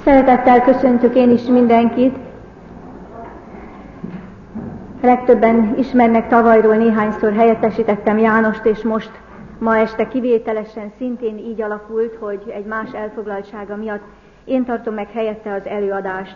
Szeretettel köszöntök én is mindenkit. Legtöbben ismernek, tavalyról néhányszor helyettesítettem Jánost, és most ma este kivételesen szintén így alakult, hogy egy más elfoglaltsága miatt én tartom meg helyette az előadást.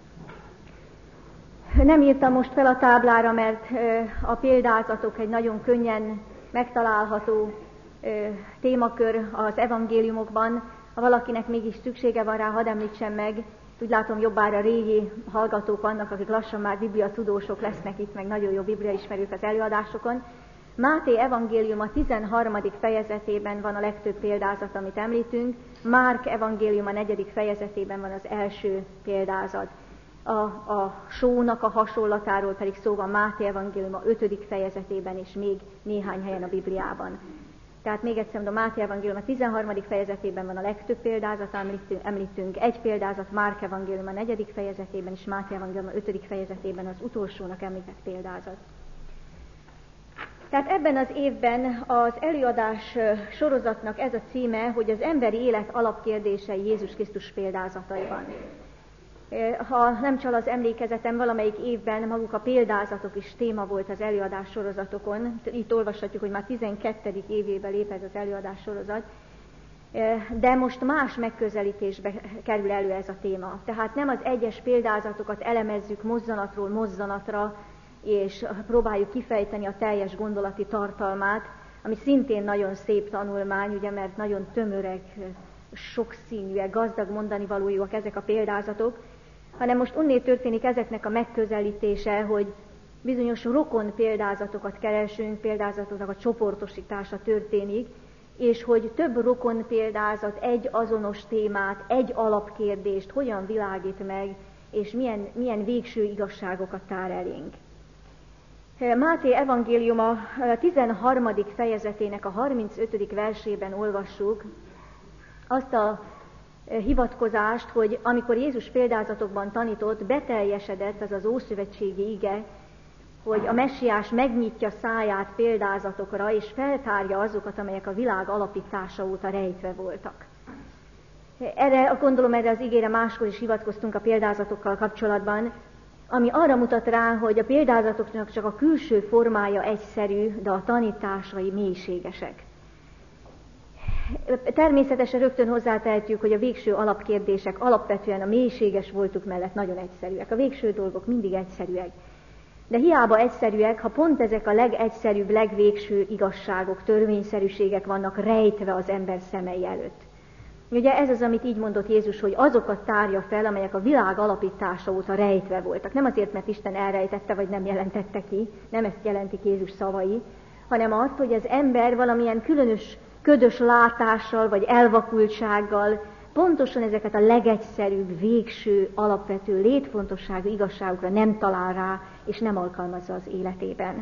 Nem írtam most fel a táblára, mert a példázatok egy nagyon könnyen megtalálható témakör az evangéliumokban. Ha valakinek mégis szüksége van rá, hadd említsem meg, úgy látom jobbára régi hallgatók vannak, akik lassan már bibliatudósok lesznek itt, meg nagyon jó bibliaismerők az előadásokon. Máté evangélium a 13. fejezetében van a legtöbb példázat, amit említünk, Márk evangélium a 4. fejezetében van az első példázat. A sónak a hasonlatáról pedig szó van Máté evangélium a 5. fejezetében és még néhány helyen a Bibliában. Tehát még egyszer mondom, Máté evangélium a 13. fejezetében van a legtöbb példázat, említünk egy példázat, Márk evangélium a 4. fejezetében és Máté evangélium a 5. fejezetében az utolsónak említett példázat. Tehát ebben az évben az előadás sorozatnak ez a címe, hogy az emberi élet alapkérdései Jézus Krisztus példázataiban. Ha nem csal az emlékezetem, valamelyik évben maguk a példázatok is téma volt az előadás sorozatokon. Itt olvashatjuk, hogy már 12. évébe lép ez az előadás sorozat, de most más megközelítésbe kerül elő ez a téma. Tehát nem az egyes példázatokat elemezzük mozzanatról mozzanatra, és próbáljuk kifejteni a teljes gondolati tartalmát, ami szintén nagyon szép tanulmány, ugye, mert nagyon tömörek, sokszínűek, gazdag mondanivalójúak ezek a példázatok, hanem most onnét történik ezeknek a megközelítése, hogy bizonyos rokon példázatokat keresünk, példázatoknak a csoportosítása történik, és hogy több rokon példázat egy azonos témát, egy alapkérdést hogyan világít meg, és milyen végső igazságokat tár elénk. Máté evangélium a 13. fejezetének a 35. versében olvassuk azt a hivatkozást, hogy amikor Jézus példázatokban tanított, beteljesedett az az ószövetségi ige, hogy a Messiás megnyitja száját példázatokra, és feltárja azokat, amelyek a világ alapítása óta rejtve voltak. Erre az igére máskor is hivatkoztunk a példázatokkal kapcsolatban, ami arra mutat rá, hogy a példázatoknak csak a külső formája egyszerű, de a tanításai mélységesek. Természetesen rögtön hozzátehetjük, hogy a végső alapkérdések alapvetően a mélységes voltuk mellett nagyon egyszerűek. A végső dolgok mindig egyszerűek. De hiába egyszerűek, ha pont ezek a legegyszerűbb, legvégső igazságok, törvényszerűségek vannak rejtve az ember szemei előtt. Ugye ez az, amit így mondott Jézus, hogy azokat tárja fel, amelyek a világ alapítása óta rejtve voltak. Nem azért, mert Isten elrejtette, vagy nem jelentette ki, nem ezt jelentik Jézus szavai, hanem azt, hogy az ember valamilyen különös, ködös látással, vagy elvakultsággal pontosan ezeket a legegyszerűbb, végső, alapvető, létfontosságú igazságokra nem talál rá, és nem alkalmazza az életében.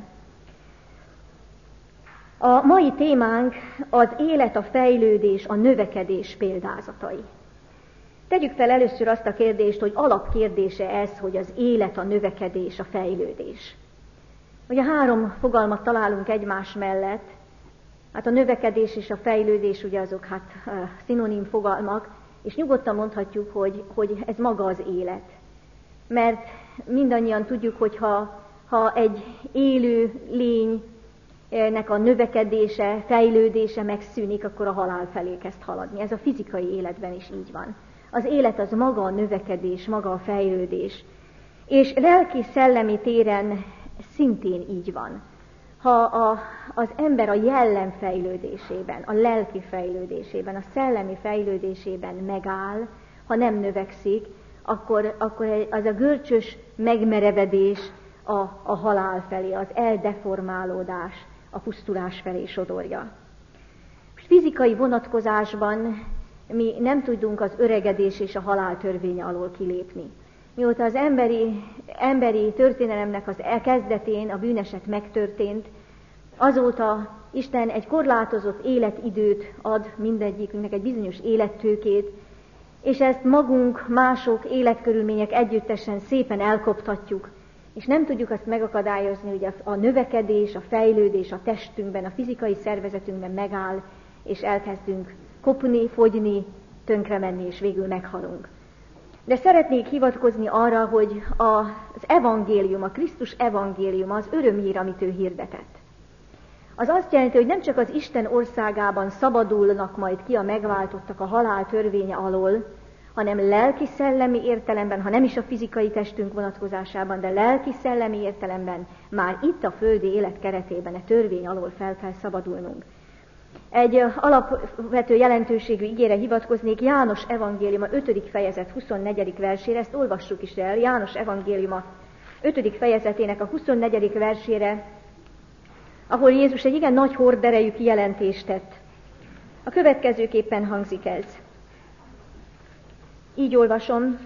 A mai témánk az élet, a fejlődés, a növekedés példázatai. Tegyük fel először azt a kérdést, hogy alapkérdése ez, hogy az élet, a növekedés, a fejlődés. Ugye 3 fogalmat találunk egymás mellett, hát a növekedés és a fejlődés ugye azok szinonim fogalmak, és nyugodtan mondhatjuk, hogy ez maga az élet. Mert mindannyian tudjuk, hogy ha egy élő lénynek a növekedése, fejlődése megszűnik, akkor a halál felé kezd haladni. Ez a fizikai életben is így van. Az élet az maga a növekedés, maga a fejlődés. És lelki-szellemi téren szintén így van. Ha az ember a jellem fejlődésében, a lelki fejlődésében, a szellemi fejlődésében megáll, ha nem növekszik, akkor az a görcsös megmerevedés a halál felé, az eldeformálódás, a pusztulás felé sodorja. Fizikai vonatkozásban mi nem tudunk az öregedés és a halál törvénye alól kilépni. Mióta az emberi történelemnek az kezdetén a bűneset megtörtént, azóta Isten egy korlátozott életidőt ad mindegyikünknek, egy bizonyos élettőkét, és ezt magunk, mások, életkörülmények együttesen szépen elkoptatjuk, és nem tudjuk azt megakadályozni, hogy a növekedés, a fejlődés a testünkben, a fizikai szervezetünkben megáll, és elkezdünk kopni, fogyni, tönkre menni, és végül meghalunk. De szeretnék hivatkozni arra, hogy az evangélium, a Krisztus evangéliuma, az örömhír, amit ő hirdetett. Az azt jelenti, hogy nem csak az Isten országában szabadulnak majd ki a megváltottak a halál törvénye alól, hanem lelki-szellemi értelemben, ha nem is a fizikai testünk vonatkozásában, de lelki-szellemi értelemben már itt a földi élet keretében a törvény alól fel kell szabadulnunk. Egy alapvető jelentőségű igére hivatkoznék, János evangéliuma 5. fejezet 24. versére, ezt olvassuk is el, János evangéliuma 5. fejezetének a 24. versére, ahol Jézus egy igen nagy horderejű kijelentést tett. A következőképpen hangzik ez. Így olvasom,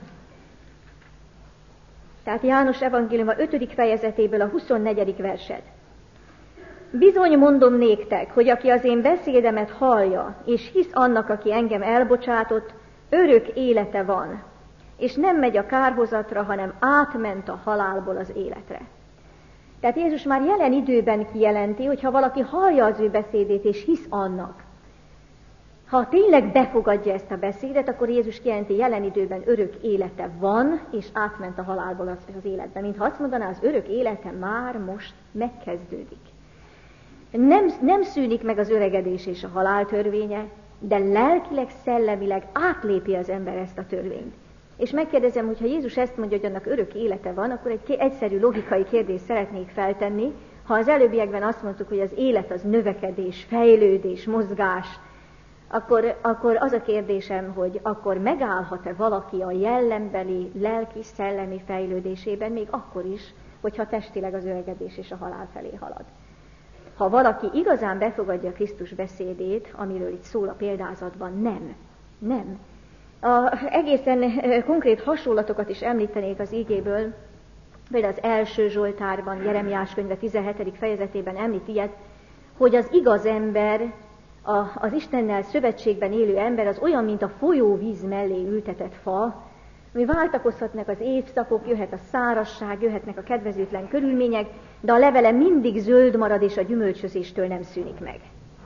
tehát János evangéliuma 5. fejezetéből a 24. verset. Bizony mondom néktek, hogy aki az én beszédemet hallja, és hisz annak, aki engem elbocsátott, örök élete van, és nem megy a kárhozatra, hanem átment a halálból az életre. Tehát Jézus már jelen időben kijelenti, hogy ha valaki hallja az ő beszédét, és hisz annak, ha tényleg befogadja ezt a beszédet, akkor Jézus kijelenti, jelen időben örök élete van, és átment a halálból az életbe. Mintha azt mondaná, az örök élete már most megkezdődik. Nem szűnik meg az öregedés és a halál törvénye, de lelkileg, szellemileg átlépi az ember ezt a törvényt. És megkérdezem, hogy ha Jézus ezt mondja, hogy annak örök élete van, akkor egy egyszerű logikai kérdést szeretnék feltenni. Ha az előbbiekben azt mondtuk, hogy az élet az növekedés, fejlődés, mozgás, akkor az a kérdésem, hogy akkor megállhat-e valaki a jellembeli, lelki, szellemi fejlődésében, még akkor is, hogyha testileg az öregedés és a halál felé halad. Ha valaki igazán befogadja Krisztus beszédét, amiről itt szól a példázatban, nem. Egészen konkrét hasonlatokat is említenék az ígéből, például az első Zsoltárban, Jeremiás könyve 17. fejezetében említ ilyet, hogy az igaz ember, az Istennel szövetségben élő ember az olyan, mint a folyóvíz mellé ültetett fa, ami váltakozhatnak az évszakok, jöhet a szárazság, jöhetnek a kedvezőtlen körülmények, de a levele mindig zöld marad, és a gyümölcsözéstől nem szűnik meg.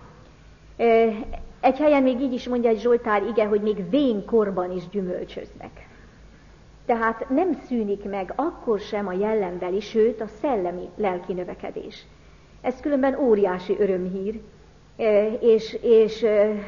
Egy helyen még így is mondja egy Zsoltár ige, hogy még vénkorban is gyümölcsöznek. Tehát nem szűnik meg akkor sem a jellembeli, sőt a szellemi lelki növekedés. Ez különben óriási örömhír, és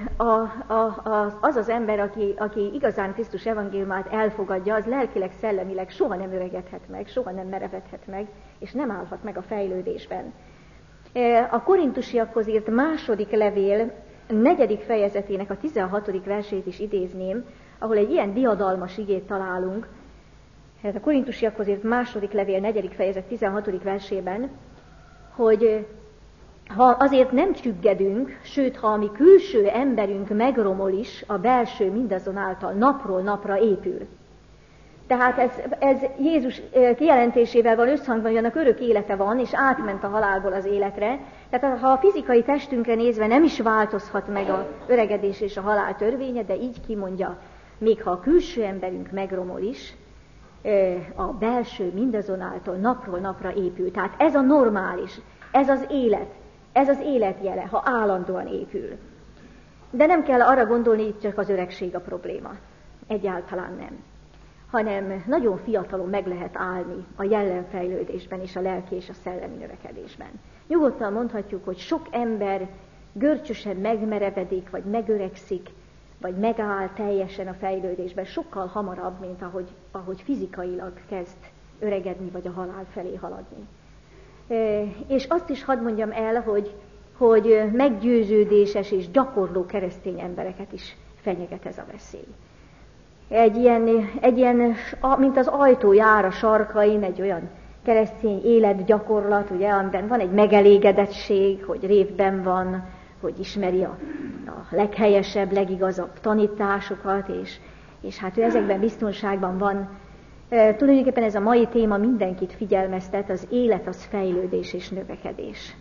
az ember, aki igazán Krisztus evangéliumát elfogadja, az lelkileg, szellemileg soha nem öregedhet meg, soha nem merevedhet meg, és nem állhat meg a fejlődésben. A korintusiakhoz írt második levél 4. fejezetének a 16. versét is idézném, ahol egy ilyen diadalmas igét találunk. A korintusiakhoz írt második levél 4. fejezet 16. versében, hogy ha azért nem csüggedünk, sőt, ha a mi külső emberünk megromol is, a belső mindazonáltal napról napra épül. Tehát ez Jézus kijelentésével van összhangban, hogy annak örök élete van, és átment a halálból az életre. Tehát ha a fizikai testünkre nézve nem is változhat meg az öregedés és a halál törvénye, de így kimondja, még ha a külső emberünk megromol is, a belső mindazonáltal napról napra épül. Tehát ez a normális, ez az élet jele, ha állandóan épül. De nem kell arra gondolni, hogy csak az öregség a probléma. Egyáltalán nem. Hanem nagyon fiatalon meg lehet állni a jellemfejlődésben és a lelki és a szellemi növekedésben. Nyugodtan mondhatjuk, hogy sok ember görcsösen megmerevedik, vagy megöregszik, vagy megáll teljesen a fejlődésben sokkal hamarabb, mint ahogy fizikailag kezd öregedni, vagy a halál felé haladni. És azt is hadd mondjam el, hogy meggyőződéses és gyakorló keresztény embereket is fenyeget ez a veszély. Egy ilyen, mint az ajtó jár a sarkain, egy olyan keresztény életgyakorlat, ugye, amiben van egy megelégedettség, hogy révben van, hogy ismeri a leghelyesebb, legigazabb tanításokat, és hát ő ezekben biztonságban van. Tulajdonképpen ez a mai téma mindenkit figyelmeztet, az élet az fejlődés és növekedés.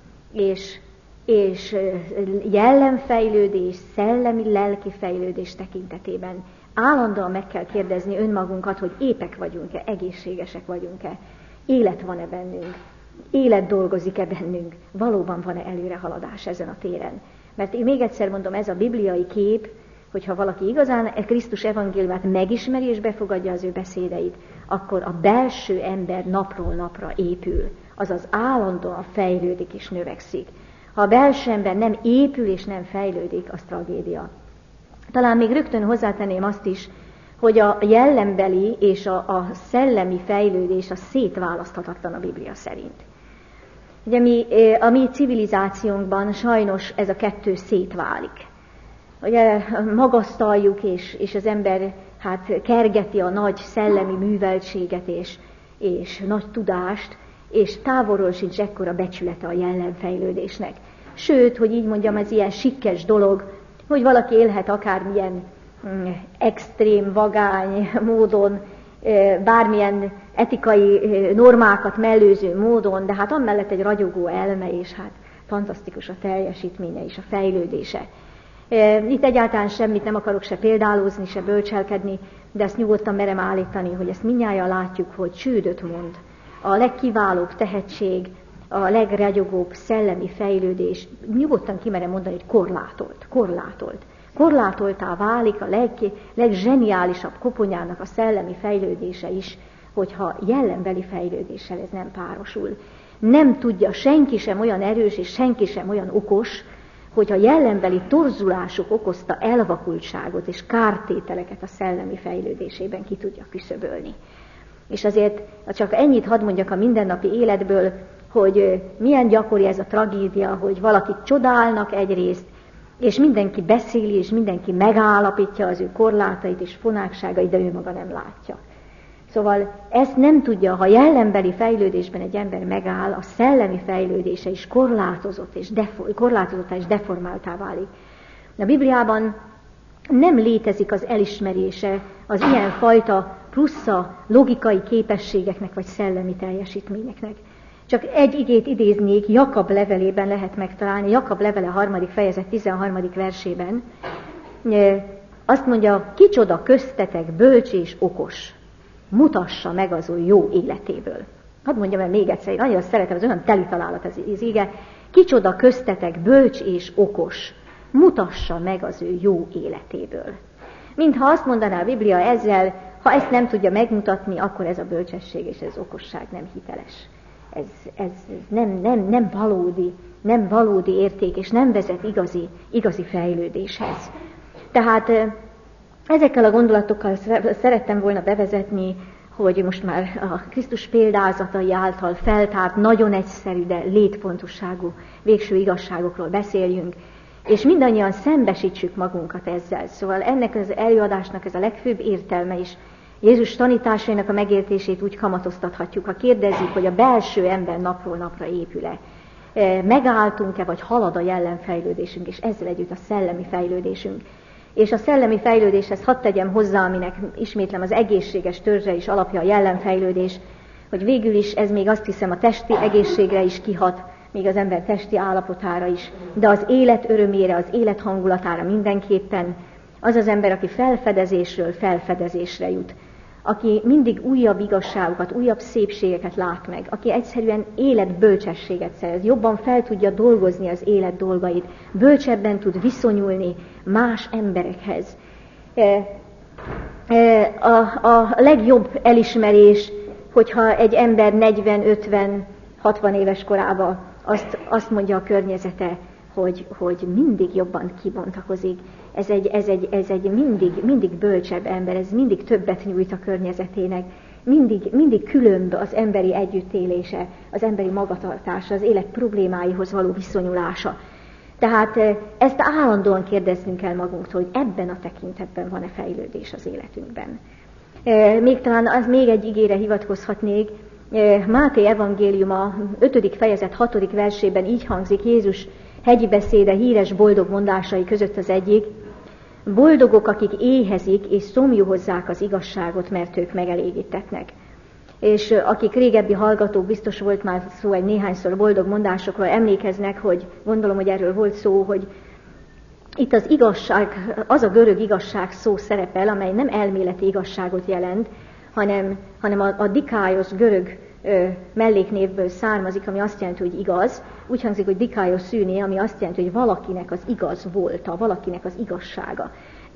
És jellemfejlődés, szellemi, lelki fejlődés tekintetében állandóan meg kell kérdezni önmagunkat, hogy épek vagyunk-e, egészségesek vagyunk-e, élet van-e bennünk, élet dolgozik-e bennünk, valóban van-e előrehaladás ezen a téren. Mert én még egyszer mondom, ez a bibliai kép, hogyha valaki igazán Krisztus evangéliumát megismeri és befogadja az ő beszédeit, akkor a belső ember napról napra épül, azaz állandóan fejlődik és növekszik. Ha a belső ember nem épül és nem fejlődik, az tragédia. Talán még rögtön hozzátenném azt is, hogy a jellembeli és a szellemi fejlődés az szétválaszthatatlan a Biblia szerint. Ugye a mi civilizációnkban sajnos ez a kettő szétválik. Ugye magasztaljuk, és az ember kergeti a nagy szellemi műveltséget és nagy tudást, és távolról sincs ekkora becsülete a jellemfejlődésnek. Sőt, hogy így mondjam, ez ilyen sikkes dolog, hogy valaki élhet akármilyen extrém, vagány módon, bármilyen etikai normákat mellőző módon, de hát amellett egy ragyogó elme, és hát fantasztikus a teljesítménye és a fejlődése. Itt egyáltalán semmit nem akarok se példálózni, se bölcselkedni, de ezt nyugodtan merem állítani, hogy ezt mindnyájan látjuk, hogy csődöt mond. A legkiválóbb tehetség, a legragyogóbb szellemi fejlődés, nyugodtan kimerem mondani, hogy korlátolt. Korlátoltá válik a legzseniálisabb koponyának a szellemi fejlődése is, hogyha jellembeli fejlődéssel ez nem párosul. Nem tudja senki sem olyan erős, és senki sem olyan okos, hogyha jellembeli torzulások okozta elvakultságot és kártételeket a szellemi fejlődésében ki tudja küszöbölni. És azért csak ennyit hadd mondjak a mindennapi életből, hogy milyen gyakori ez a tragédia, hogy valakit csodálnak egyrészt, és mindenki beszéli, és mindenki megállapítja az ő korlátait és fonákságait, de ő maga nem látja. Szóval ezt nem tudja, ha jellembeli fejlődésben egy ember megáll, a szellemi fejlődése is korlátozott és deformáltá válik. A Bibliában nem létezik az elismerése az ilyenfajta plusza logikai képességeknek vagy szellemi teljesítményeknek. Csak egy igét idéznék, Jakab levelében lehet megtalálni, Jakab levele 3. fejezet 13. versében. Azt mondja, kicsoda köztetek bölcs és okos, mutassa meg az ő jó életéből. Hadd mondjam el még egyszer, én nagyon szeretem, az olyan teli találat az ige. Kicsoda köztetek bölcs és okos, mutassa meg az ő jó életéből. Mintha azt mondaná a Biblia ezzel, ha ezt nem tudja megmutatni, akkor ez a bölcsesség és ez okosság nem hiteles. Ez nem valódi érték, és nem vezet igazi fejlődéshez. Tehát ezekkel a gondolatokkal szerettem volna bevezetni, hogy most már a Krisztus példázatai által feltárt, nagyon egyszerű, de létfontosságú végső igazságokról beszéljünk, és mindannyian szembesítsük magunkat ezzel. Szóval ennek az előadásnak ez a legfőbb értelme is. Jézus tanításainak a megértését úgy kamatoztathatjuk, ha kérdezzük, hogy a belső ember napról napra épül-e. Megálltunk-e, vagy halad a jellemfejlődésünk, és ezzel együtt a szellemi fejlődésünk. És a szellemi fejlődéshez hadd tegyem hozzá, aminek ismétlem az egészséges törzse is alapja a jellemfejlődés, hogy végül is ez még azt hiszem a testi egészségre is kihat, még az ember testi állapotára is, de az élet örömére, az élet hangulatára mindenképpen az az ember, aki felfedezésről felfedezésre jut, aki mindig újabb igazságokat, újabb szépségeket lát meg, aki egyszerűen életbölcsességet szerez, jobban fel tudja dolgozni az élet dolgait, bölcsebben tud viszonyulni más emberekhez. A legjobb elismerés, hogyha egy ember 40-50-60 éves korában azt mondja a környezete, hogy mindig jobban kibontakozik. Ez egy mindig bölcsebb ember, ez mindig többet nyújt a környezetének, mindig különb az emberi együttélése, az emberi magatartása, az élet problémáihoz való viszonyulása. Tehát ezt állandóan kérdeznünk kell magunktól, hogy ebben a tekintetben van-e fejlődés az életünkben. Még talán még egy igére hivatkozhatnék, Máté evangéliuma 5. fejezet 6. versében így hangzik, Jézus hegyi beszéde híres boldog mondásai között az egyik: boldogok, akik éhezik és szomjuhozzák az igazságot, mert ők megelégítetnek. És akik régebbi hallgatók, biztos volt már szó egy néhányszor boldog mondásokról, emlékeznek, hogy gondolom, hogy erről volt szó, hogy itt az igazság, az a görög igazság szó szerepel, amely nem elméleti igazságot jelent, hanem a dikáiosz görög melléknévből származik, ami azt jelenti, hogy igaz. Úgy hangzik, hogy dikáiosz szűné, ami azt jelenti, hogy valakinek az igaz volta, valakinek az igazsága.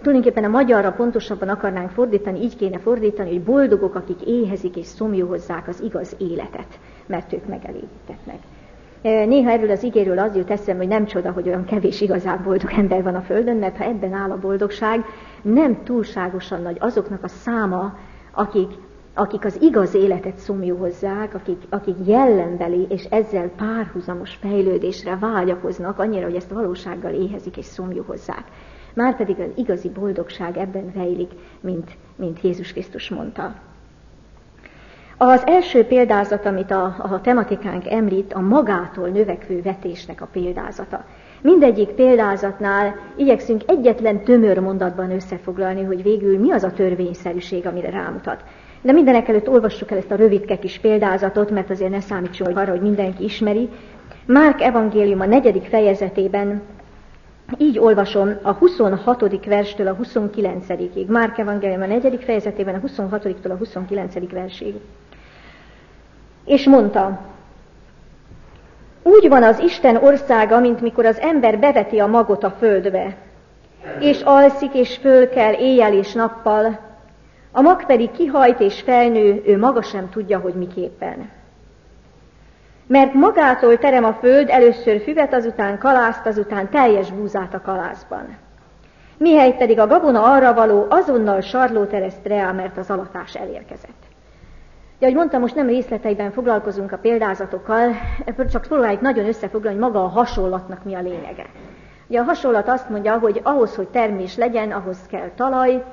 Tulajdonképpen a magyarra pontosabban akarnánk fordítani, így kéne fordítani, hogy boldogok, akik éhezik és szomjúhozzák az igaz életet, mert ők megelégítetnek. Néha erről az igéről az jut eszembe, hogy nem csoda, hogy olyan kevés igazán boldog ember van a Földön, mert ha ebben áll a boldogság, nem túlságosan nagy azoknak a száma, akik az igaz életet szomjúhozzák, akik jellembeli és ezzel párhuzamos fejlődésre vágyakoznak, annyira, hogy ezt valósággal éhezik és szomjúhozzák. Márpedig az igazi boldogság ebben rejlik, mint Jézus Krisztus mondta. Az első példázat, amit a tematikánk említ, a magától növekvő vetésnek a példázata. Mindegyik példázatnál igyekszünk egyetlen tömör mondatban összefoglalni, hogy végül mi az a törvényszerűség, amire rámutat. De mindenekelőtt olvassuk el ezt a rövidke kis példázatot, mert azért ne számítsunk arra, hogy mindenki ismeri. Márk evangélium a 4. fejezetében, így olvasom a 26. verstől a 29-ig. Márk evangélium a 4. fejezetében a 26-től a 29. versig. És mondta, úgy van az Isten országa, mint mikor az ember beveti a magot a földbe, és alszik és fölkel éjjel és nappal, a mag pedig kihajt és felnő, ő maga sem tudja, hogy miképpen. Mert magától terem a föld először füvet, azután kalászt, azután teljes búzát a kalászban. Mihelyt pedig a gabona arra való, azonnal sarlót ereszt rá, mert az alatás elérkezett. De, ahogy mondtam, most nem részleteiben foglalkozunk a példázatokkal, csak próbáljuk nagyon összefoglalni, hogy maga a hasonlatnak mi a lényege. Ugye a hasonlat azt mondja, hogy ahhoz, hogy termés legyen, ahhoz kell talaj,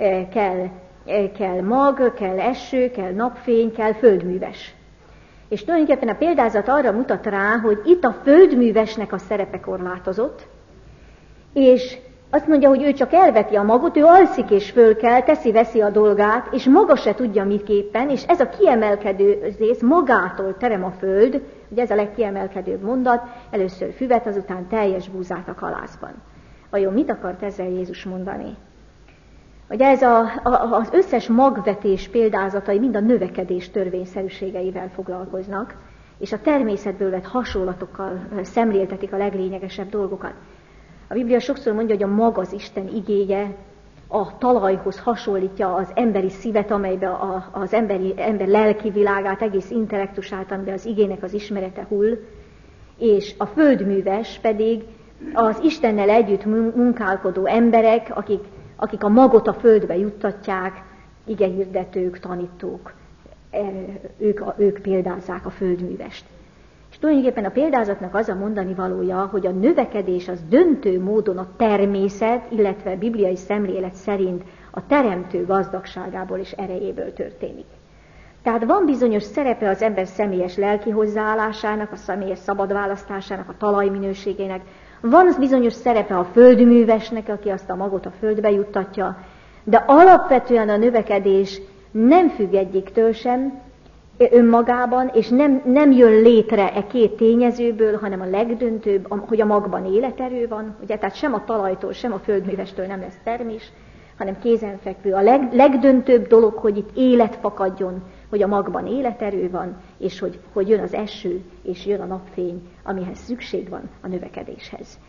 kell mag, kell eső, kell napfény, kell földműves. És tulajdonképpen a példázat arra mutat rá, hogy itt a földművesnek a szerepe korlátozott, és azt mondja, hogy ő csak elveti a magot, ő alszik és fölkel, teszi-veszi a dolgát, és maga se tudja miképpen, és ez a kiemelkedő rész, magától terem a föld, ugye ez a legkiemelkedőbb mondat, először füvet, azután teljes búzát a kalászban. Vajon mit akart ezzel Jézus mondani? Ugye ez az összes magvetés példázatai mind a növekedés törvényszerűségeivel foglalkoznak, és a természetből vett hasonlatokkal szemléltetik a leglényegesebb dolgokat. A Biblia sokszor mondja, hogy a mag az Isten igéje, a talajhoz hasonlítja az emberi szívet, amelybe az ember lelki világát, egész intellektusát, amiben az igének az ismerete hull, és a földműves pedig az Istennel együtt munkálkodó emberek, akik a magot a földbe juttatják, igehirdetők, tanítók, ők példázzák a földművest. És tulajdonképpen a példázatnak az a mondani valója, hogy a növekedés az döntő módon a természet, illetve bibliai szemlélet szerint a teremtő gazdagságából és erejéből történik. Tehát van bizonyos szerepe az ember személyes lelki hozzáállásának, a személyes szabadválasztásának, a talajminőségének, van az bizonyos szerepe a földművesnek, aki azt a magot a földbe juttatja, de alapvetően a növekedés nem függ egyiktől sem önmagában, és nem jön létre e két tényezőből, hanem a legdöntőbb, hogy a magban életerő van, ugye, tehát sem a talajtól, sem a földművestől nem lesz termés, hanem kézenfekvő. A legdöntőbb dolog, hogy itt élet fakadjon, hogy a magban életerő van, és hogy jön az eső, és jön a napfény, amihez szükség van a növekedéshez.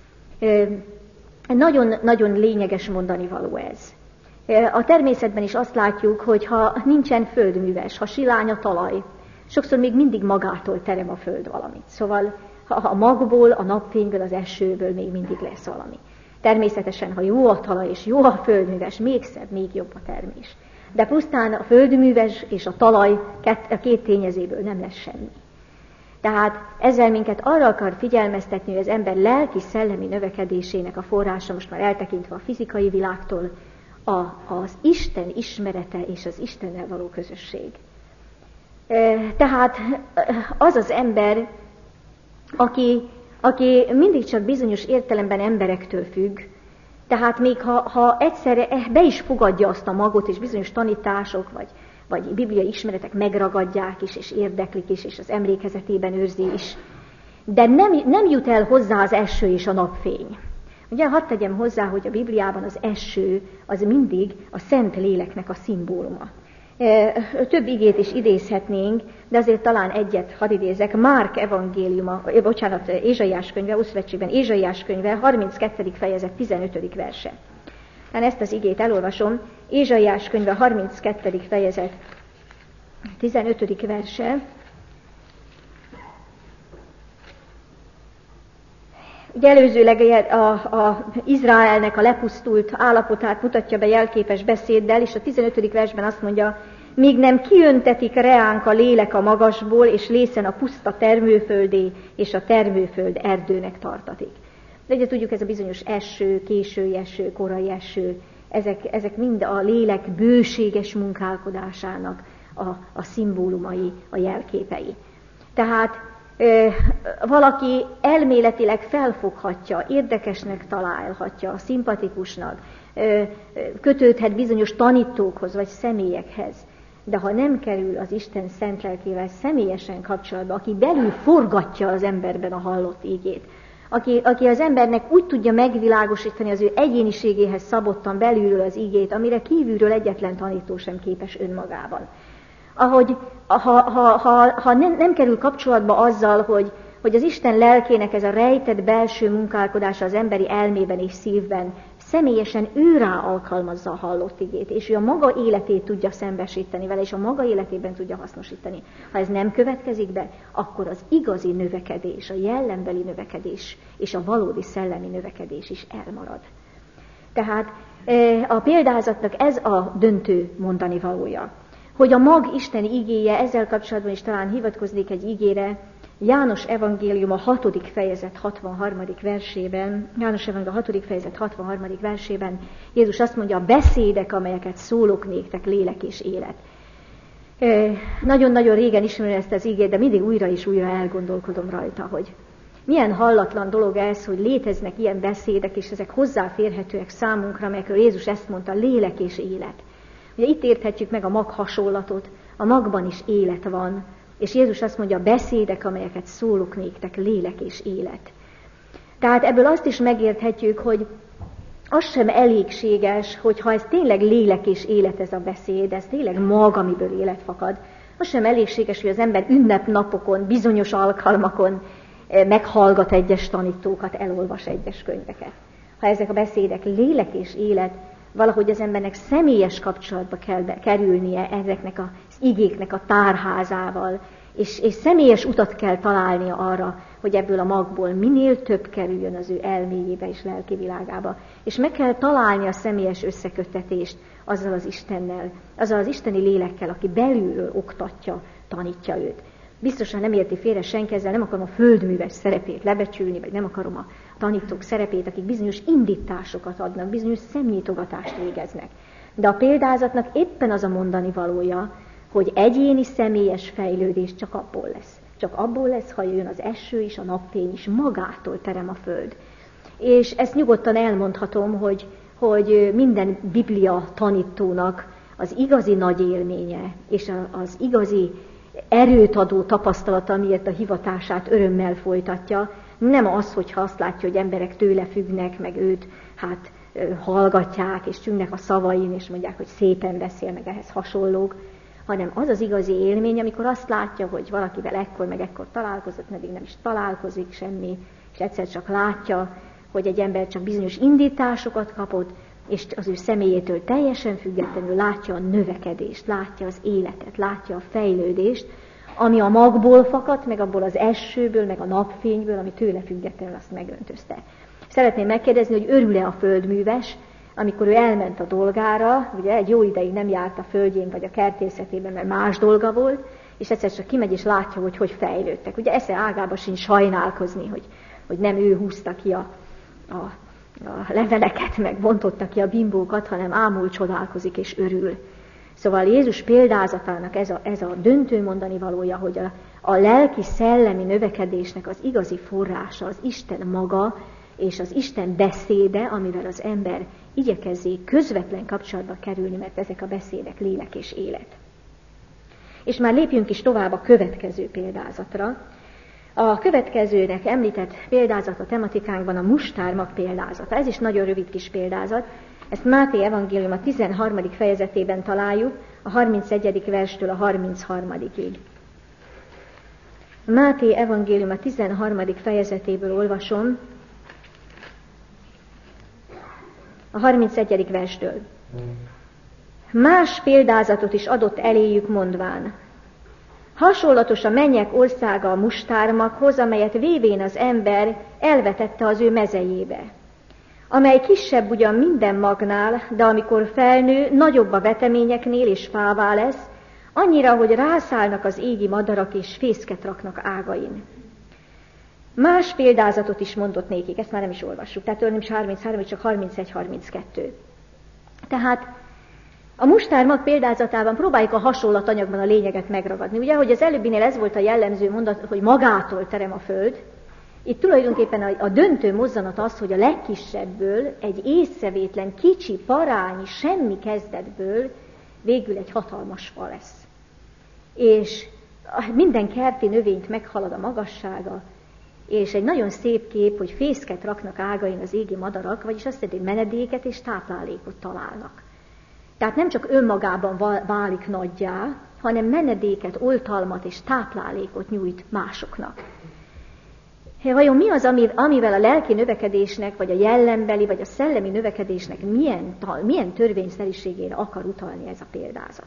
Nagyon lényeges mondani való ez. A természetben is azt látjuk, hogy ha nincsen földműves, ha silány a talaj, sokszor még mindig magától terem a föld valamit. Szóval ha a magból, a napfényből, az esőből még mindig lesz valami. Természetesen, ha jó a talaj és jó a földműves, még szebb, még jobb a termés. De pusztán a földműves és a talaj a két tényezőből nem lesz semmi. Tehát ezzel minket arra akar figyelmeztetni, hogy az ember lelki-szellemi növekedésének a forrása, most már eltekintve a fizikai világtól, az Isten ismerete és az Istennel való közösség. Tehát az az ember, aki mindig csak bizonyos értelemben emberektől függ, tehát még ha egyszerre be is fogadja azt a magot, és bizonyos tanítások, vagy bibliai ismeretek megragadják is, és érdeklik is, és az emlékezetében őrzi is, de nem jut el hozzá az eső és a napfény. Ugye, hadd tegyem hozzá, hogy a Bibliában az eső az mindig a Szent Léleknek a szimbóluma. Több igét is idézhetnénk, de azért talán egyet hadd idézek. Márk evangéliuma, Ézsaiás könyve, Ószövetségben Ézsaiás könyve, 32. fejezet, 15. verse. Ezt az igét elolvasom, Ézsaiás könyve 32. fejezet, 15. verse. Ugye előzőleg a Izraelnek a lepusztult állapotát mutatja be jelképes beszéddel, és a 15. versben azt mondja, míg nem kiöntetik reánk a lélek a magasból, és lészen a puszta termőföldé, és a termőföld erdőnek tartatik. De ugye tudjuk, ez a bizonyos eső, késői eső, korai eső, ezek mind a lélek bőséges munkálkodásának a szimbólumai, a jelképei. Tehát valaki elméletileg felfoghatja, érdekesnek találhatja, szimpatikusnak, kötődhet bizonyos tanítókhoz vagy személyekhez, de ha nem kerül az Isten szent lelkével személyesen kapcsolatba, aki belül forgatja az emberben a hallott ígét, aki az embernek úgy tudja megvilágosítani az ő egyéniségéhez szabottan belülről az ígét, amire kívülről egyetlen tanító sem képes önmagában. Ha nem kerül kapcsolatba azzal, hogy az Isten lelkének ez a rejtett belső munkálkodása az emberi elmében és szívben személyesen ő rá alkalmazza a hallott igét, és ő a maga életét tudja szembesíteni vele, és a maga életében tudja hasznosítani. Ha ez nem következik be, akkor az igazi növekedés, a jellembeli növekedés és a valódi szellemi növekedés is elmarad. Tehát a példázatnak ez a döntő mondani valója. Hogy a mag Isten igéje, ezzel kapcsolatban is talán hivatkoznék egy igére, János evangélium a 6. fejezet 63. versében, János evangélium a 6. fejezet 63. versében Jézus azt mondja, a beszédek, amelyeket szólok néktek, lélek és élet. Nagyon-nagyon régen ismerem ezt az igét, de mindig újra és újra elgondolkodom rajta, hogy milyen hallatlan dolog ez, hogy léteznek ilyen beszédek, és ezek hozzáférhetőek számunkra, amelyekről Jézus ezt mondta, lélek és élet. Ugye itt érthetjük meg a mag hasonlatot, a magban is élet van, és Jézus azt mondja, a beszédek, amelyeket szólok néktek, lélek és élet. Tehát ebből azt is megérthetjük, hogy az sem elégséges, hogyha ez tényleg lélek és élet ez a beszéd, ez tényleg mag, amiből élet fakad, az sem elégséges, hogy az ember ünnepnapokon, bizonyos alkalmakon meghallgat egyes tanítókat, elolvas egyes könyveket. Ha ezek a beszédek lélek és élet, valahogy az embernek személyes kapcsolatba kell kerülnie ezeknek az igéknek a tárházával, és személyes utat kell találnia arra, hogy ebből a magból minél több kerüljön az ő elméjébe és lelki világába. És meg kell találni a személyes összeköttetést azzal az Istennel, azzal az isteni lélekkel, aki belülről oktatja, tanítja őt. Biztosan nem érti félre senki, ezzel nem akarom a földműves szerepét lebecsülni, vagy nem akarom a tanítók szerepét, akik bizonyos indításokat adnak, bizonyos szemnyitogatást végeznek. De a példázatnak éppen az a mondani valója, hogy egyéni személyes fejlődés csak abból lesz. Csak abból lesz, ha jön az eső is, a napfény is, magától terem a föld. És ezt nyugodtan elmondhatom, hogy minden Biblia tanítónak az igazi nagy élménye, és az igazi erőt adó tapasztalata, amiért a hivatását örömmel folytatja, nem az, hogyha azt látja, hogy emberek tőle függnek, meg őt hallgatják, és csüngnek a szavain, és mondják, hogy szépen beszél, meg ehhez hasonlók, hanem az az igazi élmény, amikor azt látja, hogy valakivel ekkor meg ekkor találkozott, meddig nem is találkozik semmi, és egyszer csak látja, hogy egy ember csak bizonyos indításokat kapott, és az ő személyétől teljesen függetlenül látja a növekedést, látja az életet, látja a fejlődést, ami a magból fakadt, meg abból az esőből, meg a napfényből, ami tőle függetlenül azt megöntözte. Szeretném megkérdezni, hogy örül-e a földműves, amikor ő elment a dolgára, ugye egy jó ideig nem járt a földjén vagy a kertészetében, mert más dolga volt, és egyszer csak kimegy és látja, hogy fejlődtek. Ugye esze ágába sincs sajnálkozni, hogy nem ő húzta ki a leveleket, meg bontotta ki a bimbókat, hanem ámul csodálkozik és örül. Szóval Jézus példázatának ez a döntő mondani valója, hogy a lelki szellemi növekedésnek az igazi forrása az Isten maga, és az Isten beszéde, amivel az ember igyekezzék közvetlen kapcsolatba kerülni, mert ezek a beszédek lélek és élet. És már lépjünk is tovább a következő példázatra. A következőnek említett példázat a tematikánkban a mustármag példázata. Ez is nagyon rövid kis példázat. Ezt Máté evangélium a 13. fejezetében találjuk, a 31. verstől a 33-ig. Máté evangélium a 13. fejezetéből olvasom. a 31. verstől. Más példázatot is adott eléjük mondván. Hasonlatos a mennyek országa a mustármaghoz, amelyet vévén az ember elvetette az ő mezejébe, amely kisebb ugyan minden magnál, de amikor felnő, nagyobb a veteményeknél és fává lesz, annyira, hogy rászállnak az égi madarak és fészket raknak ágain. Más példázatot is mondott nékik, ezt már nem is olvassuk, tehát nem is 33, csak 31-32. Tehát a mustármag példázatában próbáljuk a hasonlatanyagban a lényeget megragadni. Ugye, hogy az előbbinél ez volt a jellemző mondat, hogy magától terem a föld. Itt tulajdonképpen a döntő mozzanat az, hogy a legkisebből, egy észrevétlen, kicsi, parányi, semmi kezdetből végül egy hatalmas fa lesz. És minden kerti növényt meghalad a magassága, és egy nagyon szép kép, hogy fészket raknak ágain az égi madarak, vagyis azt jelenti, hogy menedéket és táplálékot találnak. Tehát nem csak önmagában válik nagyjá, hanem menedéket, oltalmat és táplálékot nyújt másoknak. Vajon mi az, amivel a lelki növekedésnek, vagy a jellembeli, vagy a szellemi növekedésnek milyen törvényszerűségére akar utalni ez a példázat?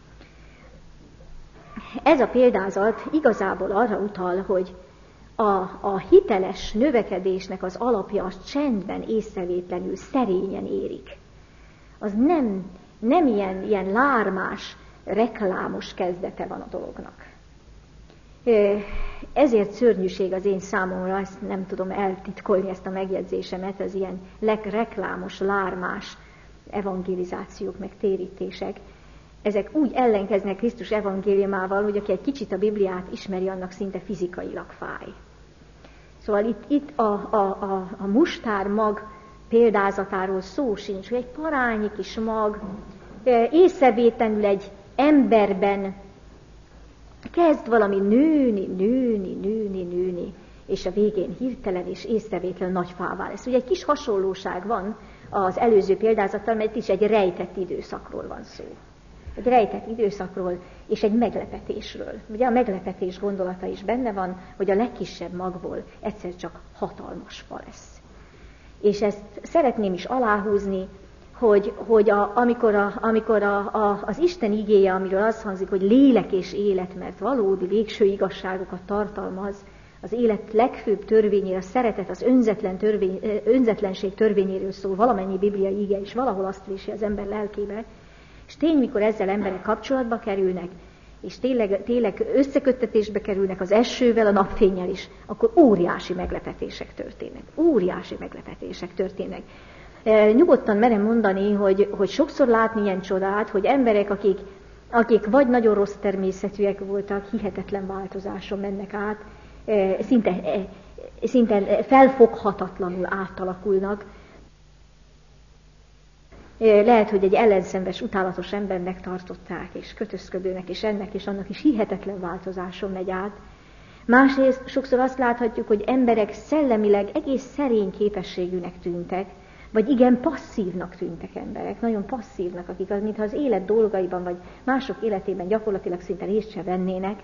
Ez a példázat igazából arra utal, hogy a hiteles növekedésnek az alapja az csendben, észrevétlenül, szerényen érik. Az nem ilyen lármás, reklámos kezdete van a dolognak. Ezért szörnyűség az én számomra, ezt nem tudom eltitkolni, ezt a megjegyzésemet, az ilyen reklámos, lármás evangelizációk, meg térítések. Ezek úgy ellenkeznek Krisztus evangéliumával, hogy aki egy kicsit a Bibliát ismeri, annak szinte fizikailag fáj. Szóval itt a mustármag példázatáról szó sincs, hogy egy parányi kis mag észrevétlenül egy emberben kezd valami nőni, és a végén hirtelen és észrevétlen nagy fává lesz. Ugye egy kis hasonlóság van az előző példázattal, mert itt is egy rejtett időszakról van szó. Egy rejtett időszakról és egy meglepetésről. Ugye a meglepetés gondolata is benne van, hogy a legkisebb magból egyszer csak hatalmas fa lesz. És ezt szeretném is aláhúzni, hogy amikor az Isten igéje, amiről azt hangzik, hogy lélek és élet, mert valódi végső igazságokat tartalmaz, az élet legfőbb törvényére, a szeretet, az önzetlenség törvényéről szól, valamennyi bibliai ige is valahol azt vési az ember lelkébe, és tény, mikor ezzel emberek kapcsolatba kerülnek, és tényleg összeköttetésbe kerülnek az esővel, a napfénnyel is, akkor óriási meglepetések történnek. Nyugodtan merem mondani, hogy sokszor látni ilyen csodát, hogy emberek, akik vagy nagyon rossz természetűek voltak, hihetetlen változáson mennek át, szinte felfoghatatlanul átalakulnak. Lehet, hogy egy ellenszenves, utálatos embernek tartották, és kötözködőnek, és ennek és annak is hihetetlen változáson megy át. Másrészt sokszor azt láthatjuk, hogy emberek szellemileg egész szerény képességűnek tűntek, vagy igen passzívnak tűntek emberek, nagyon passzívnak, akik mintha az élet dolgaiban, vagy mások életében gyakorlatilag szinte részt se vennének.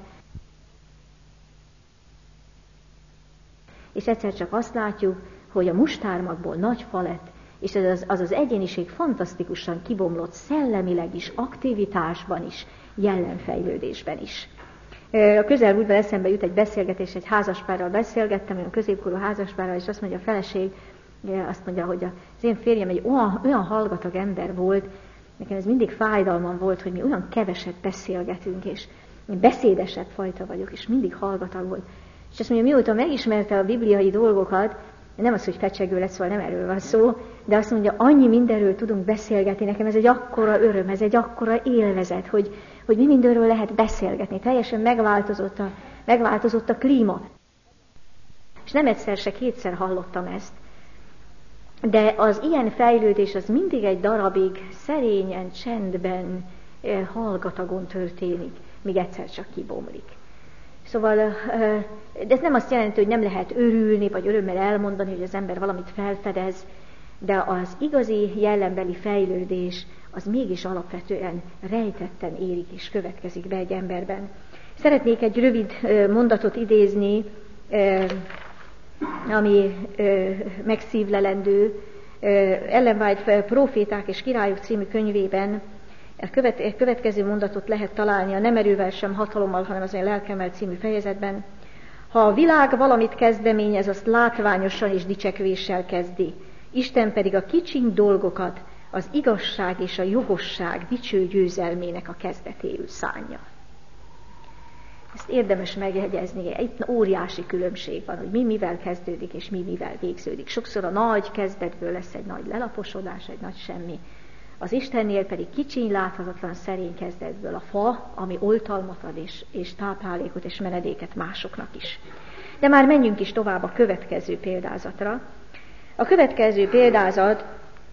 És egyszer csak azt látjuk, hogy a mustármagból nagy fa lett, és ez az egyéniség fantasztikusan kibomlott szellemileg is, aktivitásban is, jellemfejlődésben is. A közelmúltban eszembe jut egy beszélgetés, egy házaspárral beszélgettem, olyan középkorú házaspárral, és azt mondja a feleség, azt mondja, hogy az én férjem egy olyan hallgatag ember volt, nekem ez mindig fájdalmam volt, hogy mi olyan keveset beszélgetünk, és én beszédesebb fajta vagyok, és mindig hallgatag volt. És azt mondja, mióta megismerte a bibliai dolgokat, nem az, hogy fecsegő lett, szóval nem erről van szó, de azt mondja, annyi mindenről tudunk beszélgetni, nekem ez egy akkora öröm, ez egy akkora élvezet, hogy mi mindenről lehet beszélgetni. Teljesen megváltozott a klíma. És nem egyszer se, kétszer hallottam ezt. De az ilyen fejlődés az mindig egy darabig szerényen, csendben, hallgatagon történik, míg egyszer csak kibomlik. Szóval, de ez nem azt jelenti, hogy nem lehet örülni, vagy örömmel elmondani, hogy az ember valamit felfedez, de az igazi jellembeli fejlődés az mégis alapvetően rejtetten érik és következik be egy emberben. Szeretnék egy rövid mondatot idézni, ami megszívlelendő. Ellen White Proféták és Királyok című könyvében következő mondatot lehet találni a Nem erővel sem hatalommal, hanem az én lelkemmel című fejezetben. Ha a világ valamit kezdeményez, azt látványosan és dicsekvéssel kezdi. Isten pedig a kicsiny dolgokat az igazság és a jogosság dicső győzelmének a kezdetéül szánja. Ezt érdemes megjegyezni. Itt óriási különbség van, hogy mi mivel kezdődik, és mi mivel végződik. Sokszor a nagy kezdetből lesz egy nagy lelaposodás, egy nagy semmi. Az Istennél pedig kicsiny, láthatatlan, szerény kezdetből a fa, ami oltalmat ad, és táplálékot és menedéket másoknak is. De már menjünk is tovább a következő példázatra. A következő példázat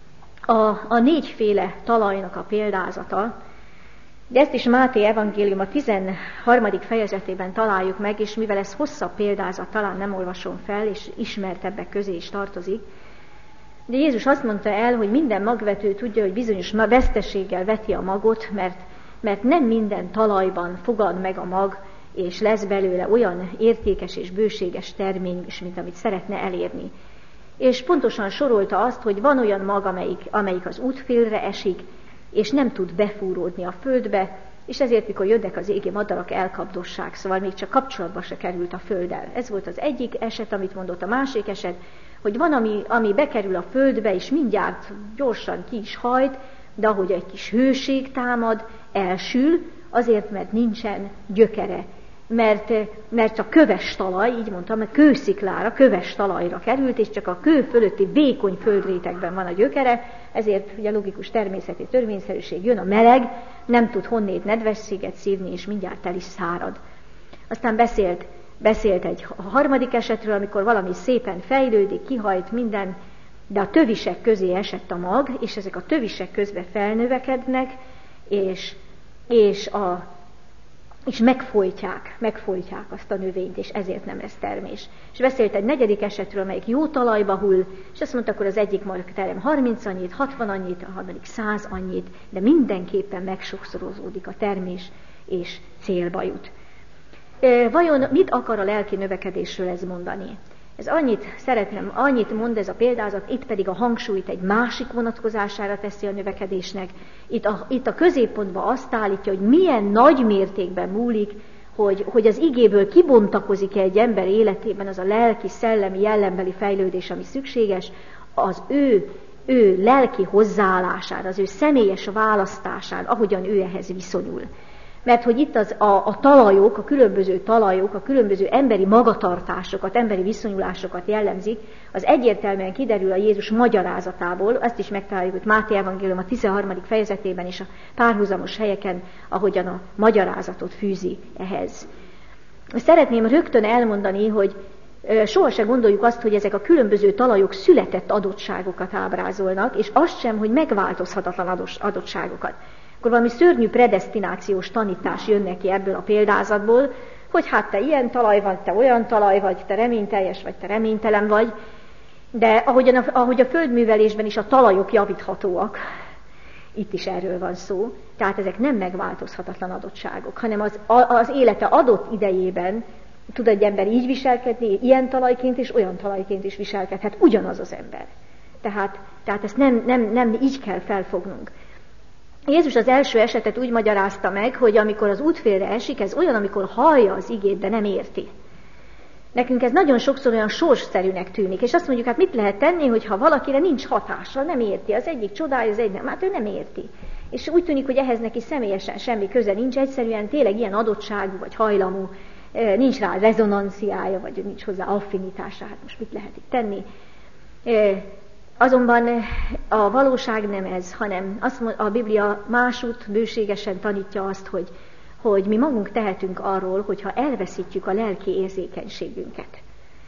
a négyféle talajnak a példázata, de ezt is Máté evangélium a 13. fejezetében találjuk meg, és mivel ez hosszabb példázat, talán nem olvasom fel, és ismertebbek közé is tartozik, de Jézus azt mondta el, hogy minden magvető tudja, hogy bizonyos veszteséggel veti a magot, mert nem minden talajban fogad meg a mag, és lesz belőle olyan értékes és bőséges termény, mint amit szeretne elérni. És pontosan sorolta azt, hogy van olyan mag, amelyik az útfélre esik, és nem tud befúródni a földbe, és ezért, mikor jönnek az égi madarak, elkapdossák, szóval még csak kapcsolatba se került a földdel. Ez volt az egyik eset, amit mondott. A másik eset, hogy van, ami bekerül a földbe, és mindjárt gyorsan ki is hajt, de ahogy egy kis hőség támad, elsül, azért, mert nincsen gyökere. Mert a köves talaj, így mondtam, a kősziklára, köves talajra került, és csak a kő fölötti vékony földrétegben van a gyökere, ezért ugye logikus természeti törvényszerűség jön, a meleg, nem tud honnét nedvességet szívni, és mindjárt el is szárad. Aztán beszélt egy harmadik esetről, amikor valami szépen fejlődik, kihajt minden, de a tövisek közé esett a mag, és ezek a tövisek közben felnövekednek, és megfojtják azt a növényt, és ezért nem lesz termés. És beszélt egy negyedik esetről, amelyik jó talajba hull, és azt mondta, akkor az egyik mag terem 30 annyit, 60 annyit, a harmadik 100 annyit, de mindenképpen megsokszorozódik a termés, és célba jut. Vajon mit akar a lelki növekedésről ez mondani? Ez annyit mond ez a példázat, itt pedig a hangsúlyt egy másik vonatkozására teszi a növekedésnek. Itt a középpontba azt állítja, hogy milyen nagy mértékben múlik, hogy az igéből kibontakozik-e egy ember életében az a lelki, szellemi, jellembeli fejlődés, ami szükséges, az ő lelki hozzáállására, az ő személyes választására, ahogyan ő ehhez viszonyul. Mert hogy itt a talajok, a különböző emberi magatartásokat, emberi viszonyulásokat jellemzik, az egyértelműen kiderül a Jézus magyarázatából, azt is megtaláljuk, hogy Máté evangélium a 13. fejezetében és a párhuzamos helyeken, ahogyan a magyarázatot fűzi ehhez. Szeretném rögtön elmondani, hogy sohasem gondoljuk azt, hogy ezek a különböző talajok született adottságokat ábrázolnak, és azt sem, hogy megváltozhatatlan adottságokat. Akkor valami szörnyű predesztinációs tanítás jön neki ebből a példázatból, hogy hát te ilyen talaj vagy, te olyan talaj vagy, te reményteljes vagy, te reménytelen vagy, de ahogy a földművelésben is a talajok javíthatóak, itt is erről van szó, tehát ezek nem megváltozhatatlan adottságok, hanem az élete adott idejében tud egy ember így viselkedni, ilyen talajként és olyan talajként is viselkedhet, ugyanaz az ember. Tehát ezt nem így kell felfognunk. Jézus az első esetet úgy magyarázta meg, hogy amikor az útfélre esik, ez olyan, amikor hallja az igét, de nem érti. Nekünk ez nagyon sokszor olyan sorsszerűnek tűnik, és azt mondjuk, hát mit lehet tenni, hogyha valakire nincs hatással, nem érti. Az egyik csodája, az egyik nem, hát ő nem érti. És úgy tűnik, hogy ehhez neki személyesen semmi köze nincs, egyszerűen tényleg ilyen adottságú vagy hajlamú, nincs rá rezonanciája, vagy nincs hozzá affinitása, hát most mit lehet itt tenni. Azonban a valóság nem ez, hanem a Biblia másút bőségesen tanítja azt, hogy mi magunk tehetünk arról, hogyha elveszítjük a lelki érzékenységünket.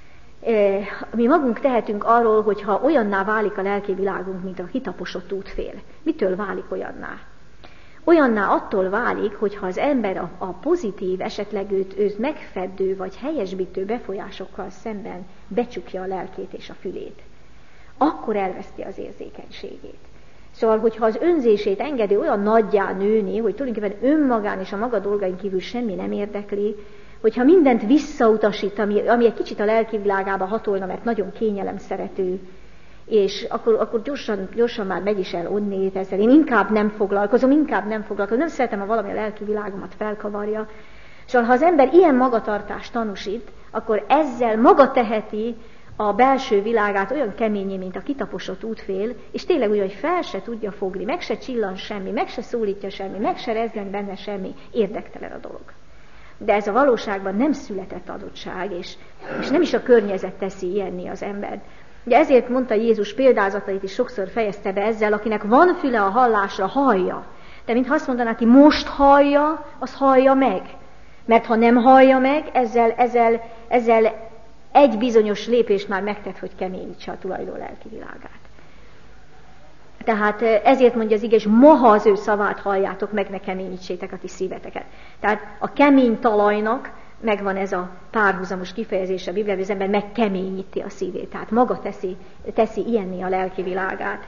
Mi magunk tehetünk arról, hogyha olyanná válik a lelki világunk, mint a kitaposott útfél. Mitől válik olyanná? Olyanná attól válik, hogyha az ember a pozitív, esetleg őt megfedő vagy helyesbítő befolyásokkal szemben becsukja a lelkét és a fülét. Akkor elveszti az érzékenységét. Szóval, hogyha az önzését engedi olyan nagyjá nőni, hogy tulajdonképpen önmagán és a maga dolgain kívül semmi nem érdekli, hogyha mindent visszautasít, ami egy kicsit a lelki világába hatolna, mert nagyon kényelemszerető, és akkor gyorsan már megy is el onnét ezzel. Én inkább nem foglalkozom, nem szeretem, ha valami a lelki világomat felkavarja. Szóval ha az ember ilyen magatartást tanúsít, akkor ezzel maga teheti a belső világát olyan keményé, mint a kitaposott útfél, és tényleg úgy, hogy fel se tudja fogni, meg se csillan semmi, meg se szólítja semmi, meg se rezzeng benne semmi, érdektelen a dolog. De ez a valóságban nem született adottság, és nem is a környezet teszi ilyenné az embert. Ugye ezért mondta Jézus példázatait is sokszor fejezte be ezzel, akinek van füle a hallásra, hallja. De mintha azt mondaná, aki most hallja, az hallja meg. Mert ha nem hallja meg, ezzel egy bizonyos lépést már megtett, hogy keményítse a tulajdon lelki világát. Tehát ezért mondja az ige, és ma, ha az ő szavát halljátok, meg ne keményítsétek a ti szíveteket. Tehát a kemény talajnak megvan ez a párhuzamos kifejezés a Bibliában, hogy az ember megkeményíti a szívét, tehát maga teszi ilyenné a lelki világát.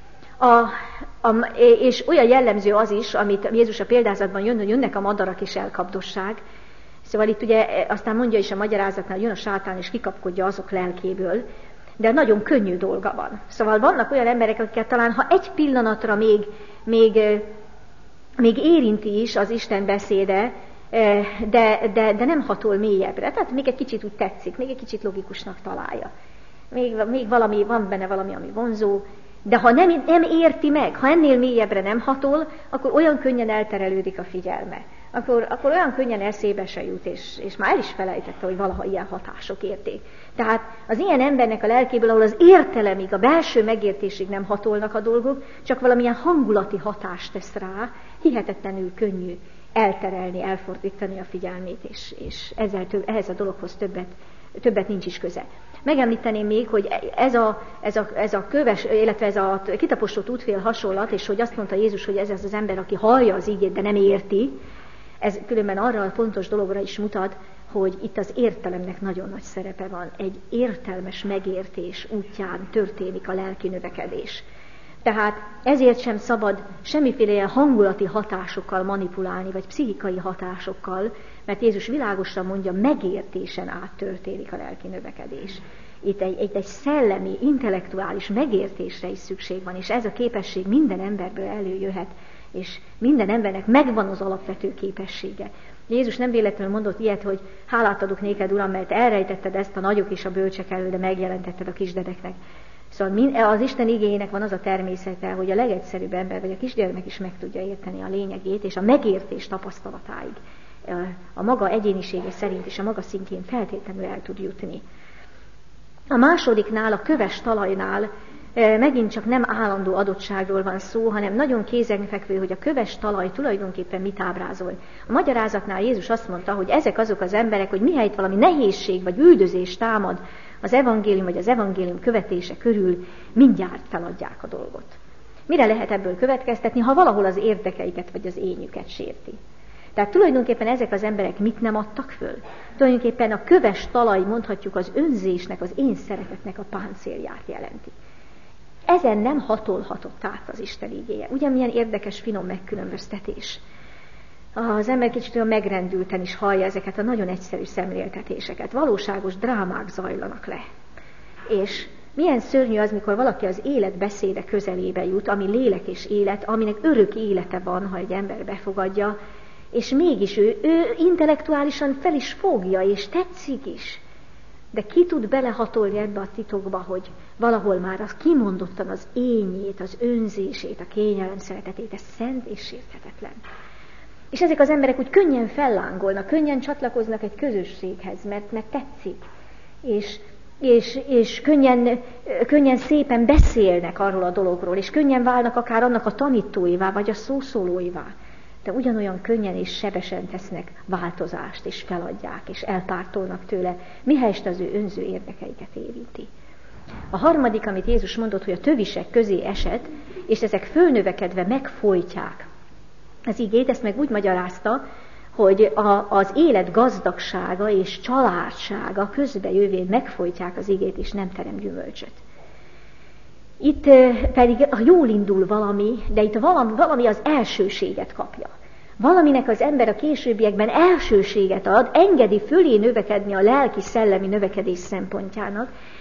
És olyan jellemző az is, amit Jézus a példázatban jön, hogy jönnek a madarak és elkapdosság. Szóval itt ugye aztán mondja is a magyarázatnál, jön a sátán és kikapkodja azok lelkéből, de nagyon könnyű dolga van. Szóval vannak olyan emberek, akiket talán, ha egy pillanatra még érinti is az Isten beszéde, de nem hatol mélyebbre. Tehát még egy kicsit úgy tetszik, még egy kicsit logikusnak találja. Még valami, van benne valami, ami vonzó, de ha nem érti meg, ha ennél mélyebbre nem hatol, akkor olyan könnyen elterelődik a figyelme. Akkor olyan könnyen eszébe se jut, és már el is felejtette, hogy valaha ilyen hatások érték. Tehát az ilyen embernek a lelkéből, ahol az értelemig, a belső megértésig nem hatolnak a dolgok, csak valamilyen hangulati hatást tesz rá, hihetetlenül könnyű elterelni, elfordítani a figyelmét, és ehhez a dologhoz többet nincs is köze. Megemlíteném még, hogy ez a köves, illetve ez a kitaposott útfél hasonlat, és hogy azt mondta Jézus, hogy ez az ember, aki hallja az igét, de nem érti, ez különben arra a fontos dologra is mutat, hogy itt az értelemnek nagyon nagy szerepe van. Egy értelmes megértés útján történik a lelki növekedés. Tehát ezért sem szabad semmiféle hangulati hatásokkal manipulálni, vagy pszichikai hatásokkal, mert Jézus világosan mondja, megértésen át történik a lelki növekedés. Itt egy szellemi, intellektuális megértésre is szükség van, és ez a képesség minden emberből előjöhet, és minden embernek megvan az alapvető képessége. Jézus nem véletlenül mondott ilyet, hogy hálát adok néked, Uram, mert elrejtetted ezt a nagyok és a bölcsek elől, de megjelentetted a kisgyereknek. Szóval az Isten igéjének van az a természete, hogy a legegyszerűbb ember, vagy a kisgyermek is meg tudja érteni a lényegét, és a megértés tapasztalatáig a maga egyénisége szerint és a maga szintjén feltétlenül el tud jutni. A másodiknál, a köves talajnál megint csak nem állandó adottságról van szó, hanem nagyon kézenfekvő, hogy a köves talaj tulajdonképpen mit ábrázol. A magyarázatnál Jézus azt mondta, hogy ezek azok az emberek, hogy mihelyt valami nehézség vagy üldözés támad az evangélium vagy az evangélium követése körül, mindjárt feladják a dolgot. Mire lehet ebből következtetni, ha valahol az érdekeiket vagy az ényüket sérti? Tehát tulajdonképpen ezek az emberek mit nem adtak föl? Tulajdonképpen a köves talaj, mondhatjuk, az önzésnek, az én szeretetnek a páncélját jelenti. Ezen nem hatolhatott át az Isten igéje. Ugyanilyen érdekes, finom megkülönböztetés. Az ember kicsit olyan megrendülten is hallja ezeket a nagyon egyszerű szemléltetéseket. Valóságos drámák zajlanak le. És milyen szörnyű az, mikor valaki az élet beszéde közelébe jut, ami lélek és élet, aminek örök élete van, ha egy ember befogadja, és mégis ő intellektuálisan fel is fogja, és tetszik is. De ki tud belehatolni ebbe a titokba, hogy valahol már az kimondottan az ényét, az önzését, a kényelem szeretetét, ez szent és sérthetetlen. És ezek az emberek úgy könnyen fellángolnak, könnyen csatlakoznak egy közösséghez, mert tetszik. És könnyen szépen beszélnek arról a dologról, és könnyen válnak akár annak a tanítóivá, vagy a szószólóivá. De ugyanolyan könnyen és sebesen tesznek változást, és feladják, és elpártolnak tőle, mihelyest az ő önző érdekeiket érinti. A harmadik, amit Jézus mondott, hogy a tövisek közé esett, és ezek fölnövekedve megfojtják az igét, ezt meg úgy magyarázta, hogy az élet gazdagsága és családsága közbejövén megfojtják az igét, és nem terem gyümölcsöt. Itt pedig jól indul valami, de itt valami az elsőséget kapja. Valaminek az ember a későbbiekben elsőséget ad, engedi fölé növekedni a lelki-szellemi növekedés szempontjának.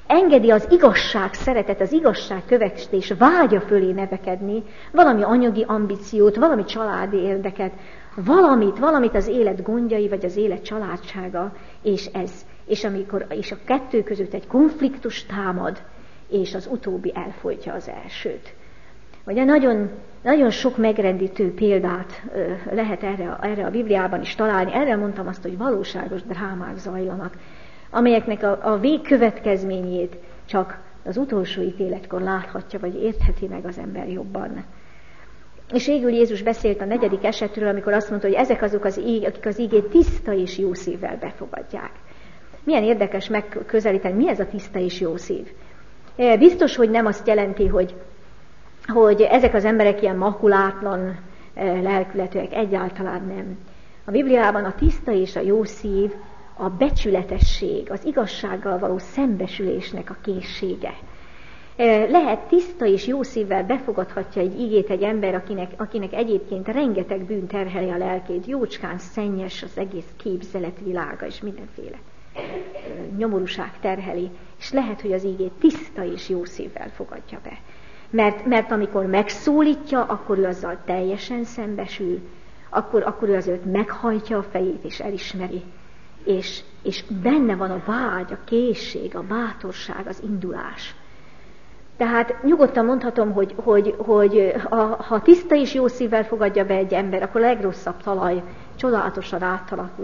engedi az igazság szeretet, az igazság követés vágya fölé nevekedni, valami anyagi ambíciót, valami családi érdeket, valamit az élet gondjai, vagy az élet családsága, és a kettő között egy konfliktus támad, és az utóbbi elfojtja az elsőt. Ugye nagyon, nagyon sok megrendítő példát lehet erre a Bibliában is találni. Erre mondtam azt, hogy valóságos drámák zajlanak, amelyeknek a végkövetkezményét csak az utolsó ítéletkor láthatja, vagy értheti meg az ember jobban. És végül Jézus beszélt a 4. esetről, amikor azt mondta, hogy ezek azok akik az igét tiszta és jó szívvel befogadják. Milyen érdekes megközelíteni, mi ez a tiszta és jó szív? Biztos, hogy nem azt jelenti, hogy ezek az emberek ilyen makulátlan lelkületűek, egyáltalán nem. A Bibliában a tiszta és a jó szív a becsületesség, az igazsággal való szembesülésnek a készsége. Lehet tiszta és jó szívvel befogadhatja egy igét egy ember, akinek egyébként rengeteg bűn terheli a lelkét, jócskán szennyes az egész képzeletvilága, és mindenféle nyomorúság terheli, és lehet, hogy az igét tiszta és jó szívvel fogadja be. Mert amikor megszólítja, akkor ő azzal teljesen szembesül, akkor ő azért meghajtja a fejét, és elismeri, és benne van a vágy, a készség, a bátorság, az indulás. Tehát nyugodtan mondhatom, hogy ha tiszta és jó szívvel fogadja be egy ember, akkor a legrosszabb talaj csodálatosan átalakul,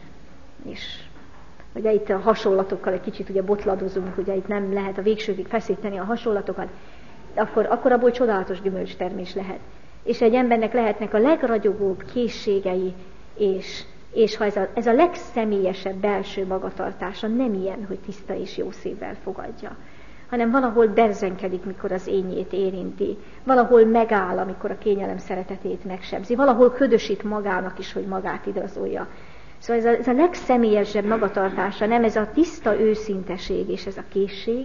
és ugye itt a hasonlatokkal egy kicsit ugye botladozunk, ugye itt nem lehet a végsőkig feszíteni a hasonlatokat, akkor abból csodálatos gyümölcstermés lehet. És egy embernek lehetnek a legragyogóbb készségei, és ha ez a legszemélyesebb belső magatartása nem ilyen, hogy tiszta és jó szívvel fogadja, hanem valahol berzenkedik, mikor az énjét érinti, valahol megáll, amikor a kényelem szeretetét megsebzi, valahol ködösít magának is, hogy magát igazolja. Szóval ez a legszemélyesebb magatartása, nem ez a tiszta őszinteség és ez a készség.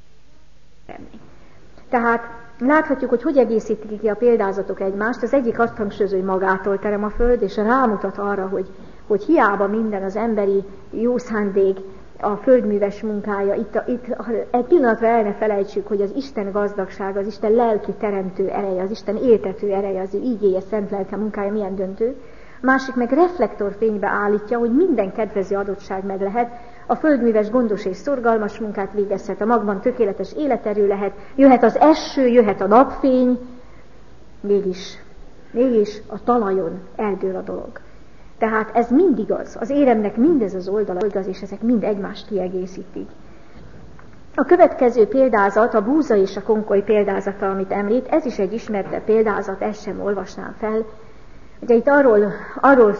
Tehát láthatjuk, hogy egészítik ki a példázatok egymást. Az egyik azt hangsúlyozza, hogy magától terem a föld, és rámutat arra, hogy hiába minden az emberi jó szándék, a földműves munkája, itt egy pillanatra el ne felejtsük, hogy az Isten gazdagsága, az Isten lelki teremtő ereje, az Isten éltető ereje, az ő ígéje, szent lelke munkája milyen döntő. Másik meg reflektorfénybe állítja, hogy minden kedvező adottság meg lehet, a földműves gondos és szorgalmas munkát végezhet, a magban tökéletes életerő lehet, jöhet az eső, jöhet a napfény, mégis a talajon eldől a dolog. Tehát ez mind igaz, az éremnek mindez az oldala igaz, és ezek mind egymást kiegészítik. A következő példázat, a búza és a konkoly példázata, amit említ, ez is egy ismertebb példázat, ezt sem olvasnám fel. Ugye itt arról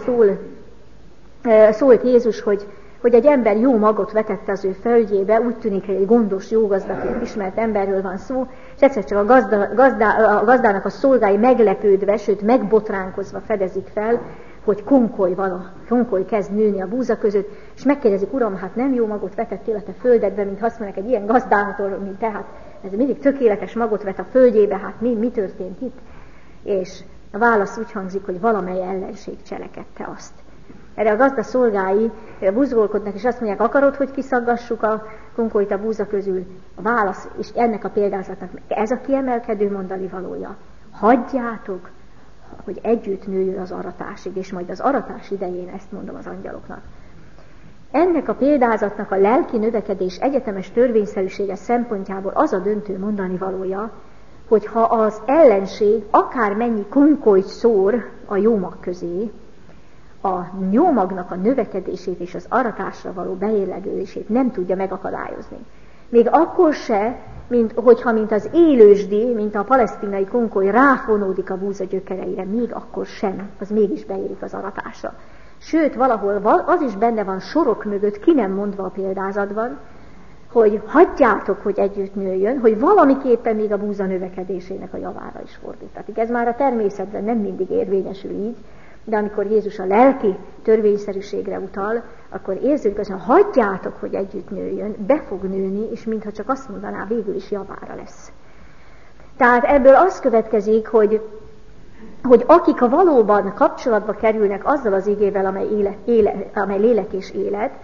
szólt Jézus, hogy egy ember jó magot vetette az ő földjébe, úgy tűnik, hogy egy gondos, jó gazdaként ismert emberről van szó, és egyszer csak a gazdának a szolgái meglepődve, sőt megbotránkozva fedezik fel, hogy konkoly kezd nőni a búza között, és megkérdezik, uram, hát nem jó magot vetettél a te földedbe, mint azt mondják egy ilyen gazdától, mint tehát ez mindig tökéletes magot vet a földjébe, hát mi történt itt? És a válasz úgy hangzik, hogy valamely ellenség cselekedte azt. Erre a gazda szolgái buzgolkodnak, és azt mondják, akarod, hogy kiszaggassuk a konkolyt a búza közül? A válasz, és ennek a példázatnak ez a kiemelkedő mondani valója. Hagyjátok, hogy együtt nőjön az aratásig, és majd az aratás idején ezt mondom az angyaloknak. Ennek a példázatnak a lelki növekedés egyetemes törvényszerűsége szempontjából az a döntő mondani valója, hogy ha az ellenség akármennyi konkolyt szór a jómag közé, a jómagnak a növekedését és az aratásra való beérlegődését nem tudja megakadályozni. Még akkor se, hogyha mint az élősdi, mint a palesztinai konkoly ráfonódik a búza gyökereire, még akkor sem, az mégis beérik az aratásra. Sőt, valahol az is benne van sorok mögött, ki nem mondva a példázatban, hogy hagyjátok, hogy együtt nőjön, hogy valamiképpen még a búza növekedésének a javára is fordítatik. Ez már a természetben nem mindig érvényesül így, de amikor Jézus a lelki törvényszerűségre utal, akkor érződik, hogy hagyjátok, hogy együtt nőjön, be fog nőni, és mintha csak azt mondaná, végül is javára lesz. Tehát ebből az következik, hogy akik a valóban kapcsolatba kerülnek azzal az igével, amely lélek és élet,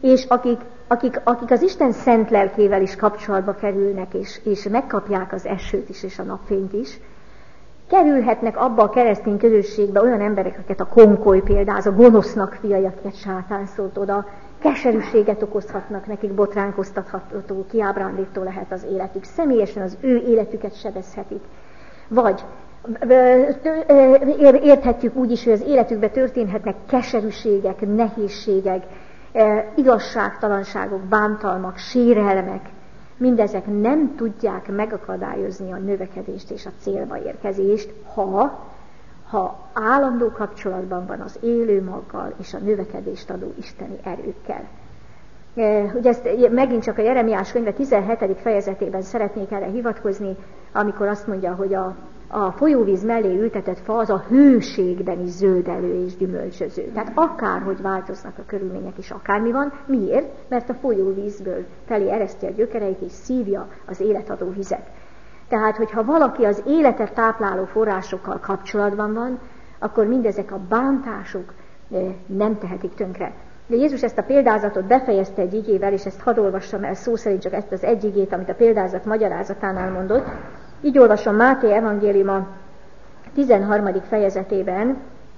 és akik az Isten szent lelkével is kapcsolatba kerülnek, és megkapják az esőt is, és a napfényt is, kerülhetnek abba a keresztény közösségbe olyan emberek, akiket a konkoly például, a gonosznak fiai, akiket sátán szólt oda, keserűséget okozhatnak nekik, botránkoztatható, kiábrándító lehet az életük, személyesen az ő életüket sebezhetik. Vagy érthetjük úgy is, hogy az életükben történhetnek keserűségek, nehézségek, igazságtalanságok, bántalmak, sérelmek. Mindezek nem tudják megakadályozni a növekedést és a célba érkezést, ha állandó kapcsolatban van az élő maggal és a növekedést adó isteni erőkkel. Ugye ezt megint csak a Jeremiás könyve 17. fejezetében szeretnék erre hivatkozni, amikor azt mondja, hogy a folyóvíz mellé ültetett fa az a hőségben is zöldelő és gyümölcsöző. Tehát akárhogy változnak a körülmények is, akármi van. Miért? Mert a folyóvízből felé ereszti a gyökereit és szívja az életadó vizet. Tehát, hogyha valaki az életet tápláló forrásokkal kapcsolatban van, akkor mindezek a bántások nem tehetik tönkre. De Jézus ezt a példázatot befejezte egy igével, és ezt hadd olvassam el szó szerint csak ezt az egy igét, amit a példázat magyarázatánál mondott. Így olvasom Máté evangéliuma 13. fejezetében.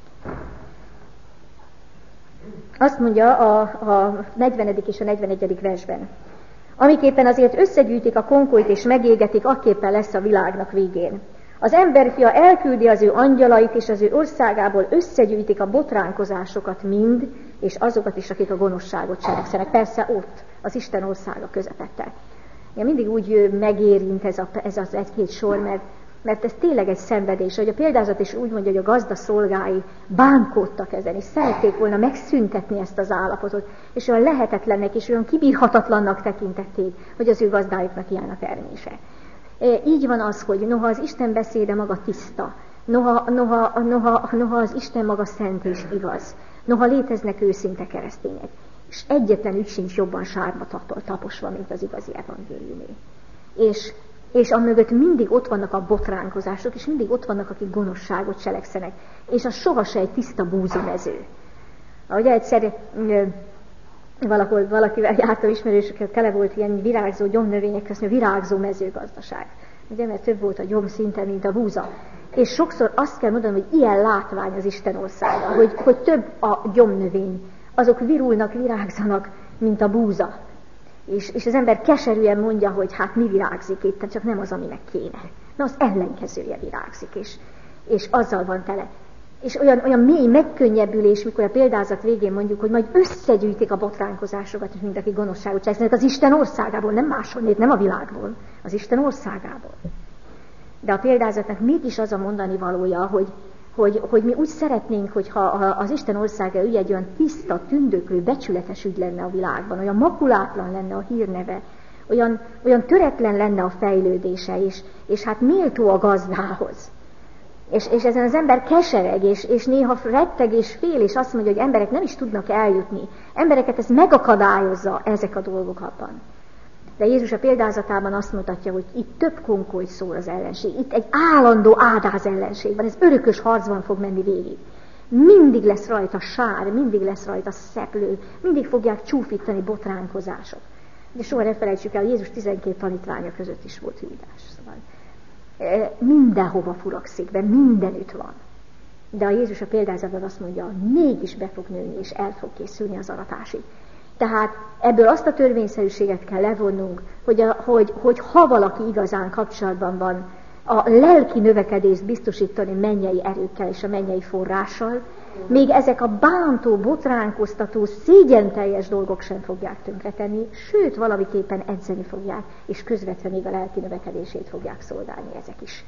Azt mondja a 40. és a 41. versben. Amiképpen azért összegyűjtik a konkolyt és megégetik, akképpen lesz a világnak végén. Az emberfia elküldi az ő angyalait, és az ő országából összegyűjtik a botránkozásokat mind, és azokat is, akik a gonoszságot cselekszenek. Persze ott, az Isten országa közepette. Ja, mindig úgy megérint ez az egy-két sor, mert ez tényleg egy szenvedés. Hogy a példázat is úgy mondja, hogy a gazda szolgái bánkódtak ezen, és szerették volna megszüntetni ezt az állapotot, és olyan lehetetlennek és olyan kibírhatatlannak tekintették, hogy az ő gazdájuknak ilyen a termése. Így van az, hogy noha az Isten beszéde maga tiszta, noha az Isten maga szent és igaz, noha léteznek őszinte keresztények, és egyetlen ügy sincs jobban sárba taposva, mint az igazi evangéliumé. És amögött mindig ott vannak a botránkozások, és mindig ott vannak, akik gonoszságot cselekszenek, és az sohasem egy tiszta búzamező. Ahogy egyszer valakivel jártam ismerősöket, tele volt ilyen virágzó gyomnövények között, virágzó mezőgazdaság. Ugye, mert több volt a gyom szinte, mint a búza. És sokszor azt kell mondanom, hogy ilyen látvány az Isten országa, hogy több a gyomnövény. Azok virulnak, virágzanak, mint a búza. És az ember keserűen mondja, hogy hát mi virágzik itt, csak nem az, aminek kéne. Na, az ellenkezője virágzik, és azzal van tele. És olyan mély megkönnyebbülés, mikor a példázat végén mondjuk, hogy majd összegyűjtik a botránkozásokat, és mind aki gonoszságot cselekszenek az Isten országából, nem máshonnét, nem a világból, az Isten országából. De a példázatnak mégis az a mondani valója, hogy mi úgy szeretnénk, hogyha az Isten országa ügy egy olyan tiszta, tündöklő, becsületes ügy lenne a világban, olyan makulátlan lenne a hírneve, olyan töretlen lenne a fejlődése, és hát méltó a gazdához. És ezen az ember kesereg, és néha retteg és fél, és azt mondja, hogy emberek nem is tudnak eljutni. Embereket ez megakadályozza, ezek a dolgok abban. De Jézus a példázatában azt mutatja, hogy itt több konkoly szól az ellenség. Itt egy állandó ádáz ellenség van, ez örökös harcban fog menni végig. Mindig lesz rajta sár, mindig lesz rajta szeplő, mindig fogják csúfítani botránkozások. De soha ne felejtsük el, hogy Jézus 12 tanítványa között is volt hűdás. Szóval mindenhova furakszik, de mindenütt van. De a Jézus a példázatban azt mondja, hogy mégis be fog nőni, és el fog készülni az aratásig. Tehát ebből azt a törvényszerűséget kell levonnunk, hogy ha valaki igazán kapcsolatban van, a lelki növekedést biztosítani mennyei erőkkel és a mennyei forrással, még ezek a bántó, botránkoztató, szégyenteljes dolgok sem fogják tönkretenni, sőt, valamiképpen edzeni fogják, és közvetve még a lelki növekedését fogják szolgálni ezek is.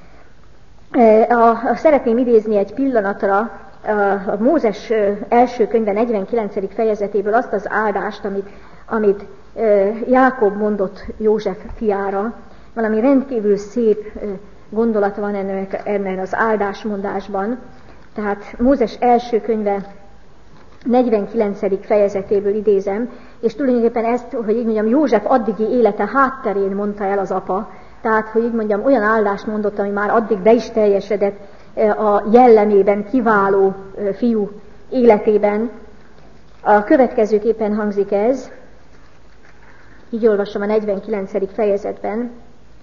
Szeretném idézni egy pillanatra a Mózes első könyve 49. fejezetéből azt az áldást, amit Jákob mondott József fiára. Valami rendkívül szép gondolat van ennek az áldásmondásban. Tehát Mózes első könyve 49. fejezetéből idézem, és tulajdonképpen ezt, hogy így mondjam, József addigi élete hátterén mondta el az apa, tehát, hogy így mondjam, olyan áldást mondott, ami már addig be is teljesedett a jellemében, kiváló fiú életében. A következőképpen hangzik ez, így olvasom a 49. fejezetben,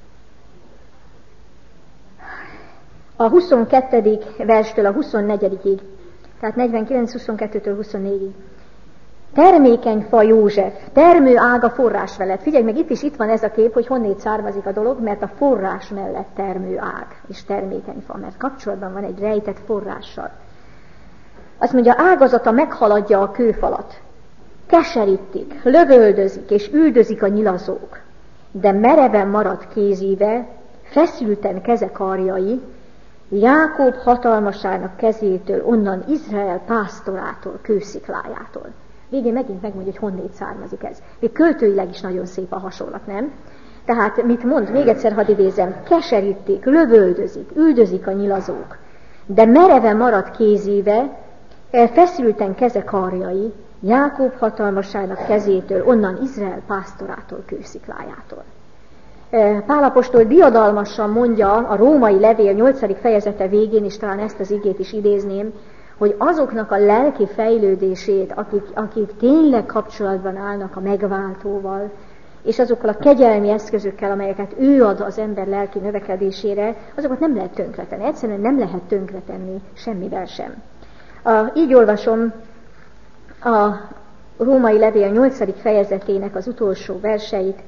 a 22. verstől a 24-ig, tehát 49-22-től 24-ig. Termékeny fa József, termő ága forrás mellett. Figyelj meg, itt van ez a kép, hogy honnét származik a dolog, mert a forrás mellett termő ág, és termékeny fa, mert kapcsolatban van egy rejtett forrással. Azt mondja, ágazata meghaladja a kőfalat. Keserítik, lövöldözik és üldözik a nyilazók, de mereven marad kézíve, feszülten keze karjai, Jákob hatalmasának kezétől, onnan Izrael pásztorától, kősziklájától. Végén megint megmondja, hogy honnét származik ez. Még költőileg is nagyon szép a hasonlat, nem? Tehát mit mond? Még egyszer hadd idézem. Keserítik, lövöldözik, üldözik a nyilazók, de mereven marad kézíve, feszülten keze karjai, Jákob hatalmasának kezétől, onnan Izrael pásztorától, kősziklájától. Pál apostol diadalmasan mondja a római levél 8. fejezete végén, és talán ezt az igét is idézném, hogy azoknak a lelki fejlődését, akik tényleg kapcsolatban állnak a megváltóval, és azokkal a kegyelmi eszközökkel, amelyeket ő ad az ember lelki növekedésére, azokat nem lehet tönkretenni. Egyszerűen nem lehet tönkretenni semmivel sem. Így olvasom a római levél 8. fejezetének az utolsó verseit,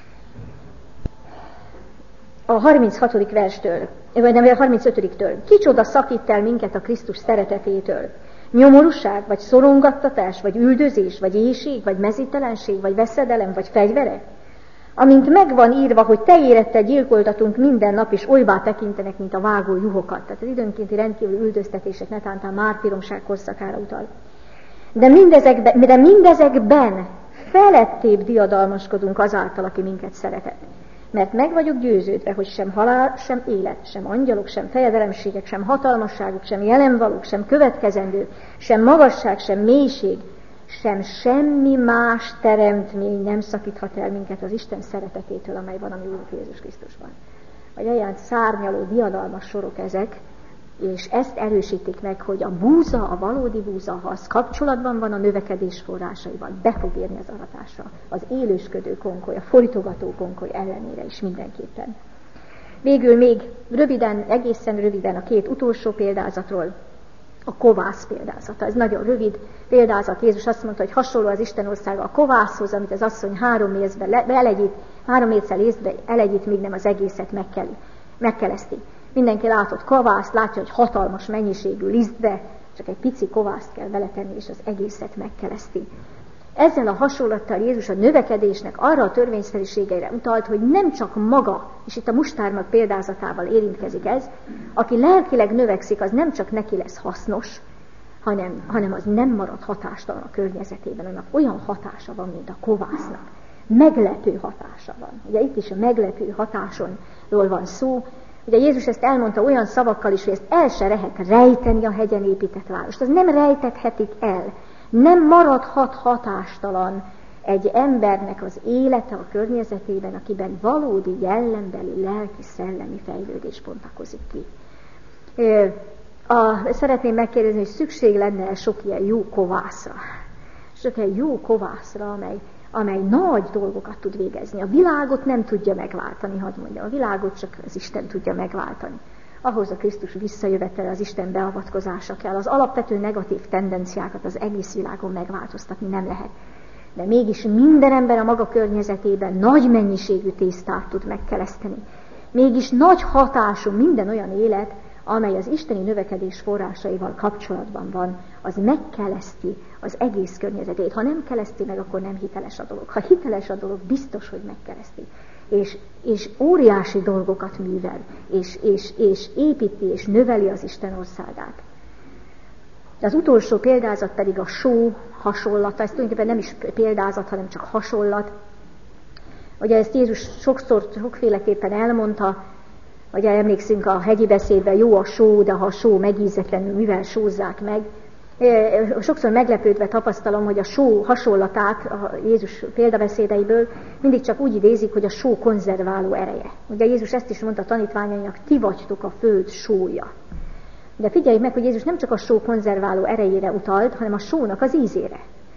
a 36. verstől, vagy nem, a 35-től. Kicsoda szakít el minket a Krisztus szeretetétől? Nyomorúság, vagy szorongattatás, vagy üldözés, vagy éhség, vagy mezítelenség, vagy veszedelem, vagy fegyverek? Amint megvan írva, hogy te érettel gyilkoltatunk minden nap, és olybá tekintenek, mint a vágó juhokat. Tehát az időnkénti rendkívül üldöztetések netántán mártíromság korszakára utal. De mindezekben felettébb diadalmaskodunk azáltal, aki minket szeretett. Mert meg vagyok győződve, hogy sem halál, sem élet, sem angyalok, sem fejedelemségek, sem hatalmasságok, sem jelenvalók, sem következendők, sem magasság, sem mélység, sem semmi más teremtmény nem szakíthat el minket az Isten szeretetétől, amely van a mi Úrunk Jézus Krisztusban. Vagy olyan szárnyaló, diadalmas sorok ezek, és ezt erősítik meg, hogy a búza, a valódi búza, ha az kapcsolatban van a növekedés forrásaival, be fog érni az aratásra, az élősködő konkoly, a folytogató konkoly ellenére is mindenképpen. Végül még röviden, egészen röviden a két utolsó példázatról, a kovász példázata. Ez nagyon rövid példázat. Jézus azt mondta, hogy hasonló az Isten országa a kovászhoz, amit az asszony 3 méccel észbe elegyít, míg nem az egészet megkeleszti. Mindenki látott kovászt, látja, hogy hatalmas mennyiségű lisztbe, csak egy pici kovászt kell beletenni, és az egészet megkeleszti. Ezzel a hasonlattal Jézus a növekedésnek arra a törvényszerűségeire utalt, hogy nem csak maga, és itt a mustármag példázatával érintkezik ez, aki lelkileg növekszik, az nem csak neki lesz hasznos, hanem az nem marad hatástalan a környezetében, annak olyan hatása van, mint a kovásznak. Meglepő hatása van. Ugye itt is a meglepő hatásonról van szó. Ugye Jézus ezt elmondta olyan szavakkal is, hogy ezt el se lehet rejteni a hegyen épített várost. Az nem rejtethetik el. Nem maradhat hatástalan egy embernek az élete a környezetében, akiben valódi jellembeli lelki-szellemi fejlődés bontakozik ki. Szeretném megkérdezni, hogy szükség lenne sok ilyen jó kovászra. Sok ilyen jó kovászra, amely nagy dolgokat tud végezni. A világot nem tudja megváltani, hadd mondjam. A világot csak az Isten tudja megváltani. Ahhoz a Krisztus visszajövetele, az Isten beavatkozása kell. Az alapvető negatív tendenciákat az egész világon megváltoztatni nem lehet. De mégis minden ember a maga környezetében nagy mennyiségű tésztát tud megkeleszteni. Mégis nagy hatású minden olyan élet, amely az isteni növekedés forrásaival kapcsolatban van, az megkeleszti az egész környezetét. Ha nem keleszti meg, akkor nem hiteles a dolog. Ha hiteles a dolog, biztos, hogy megkeleszti. És óriási dolgokat művel, és építi, és növeli az Isten országát. Az utolsó példázat pedig a só hasonlata. Ez tulajdonképpen nem is példázat, hanem csak hasonlat. Ugye ezt Jézus sokszor, sokféleképpen elmondta, hogy emlékszünk a hegyi beszédben, jó a só, de ha a só megízetlenül, mivel sózzák meg. Sokszor meglepődve tapasztalom, hogy a só hasonlatát a Jézus példabeszédeiből mindig csak úgy idézik, hogy a só konzerváló ereje. Ugye Jézus ezt is mondta a tanítványainak, ti vagytok a föld sója. De figyeljük meg, hogy Jézus nem csak a só konzerváló erejére utalt, hanem a sónak az ízére.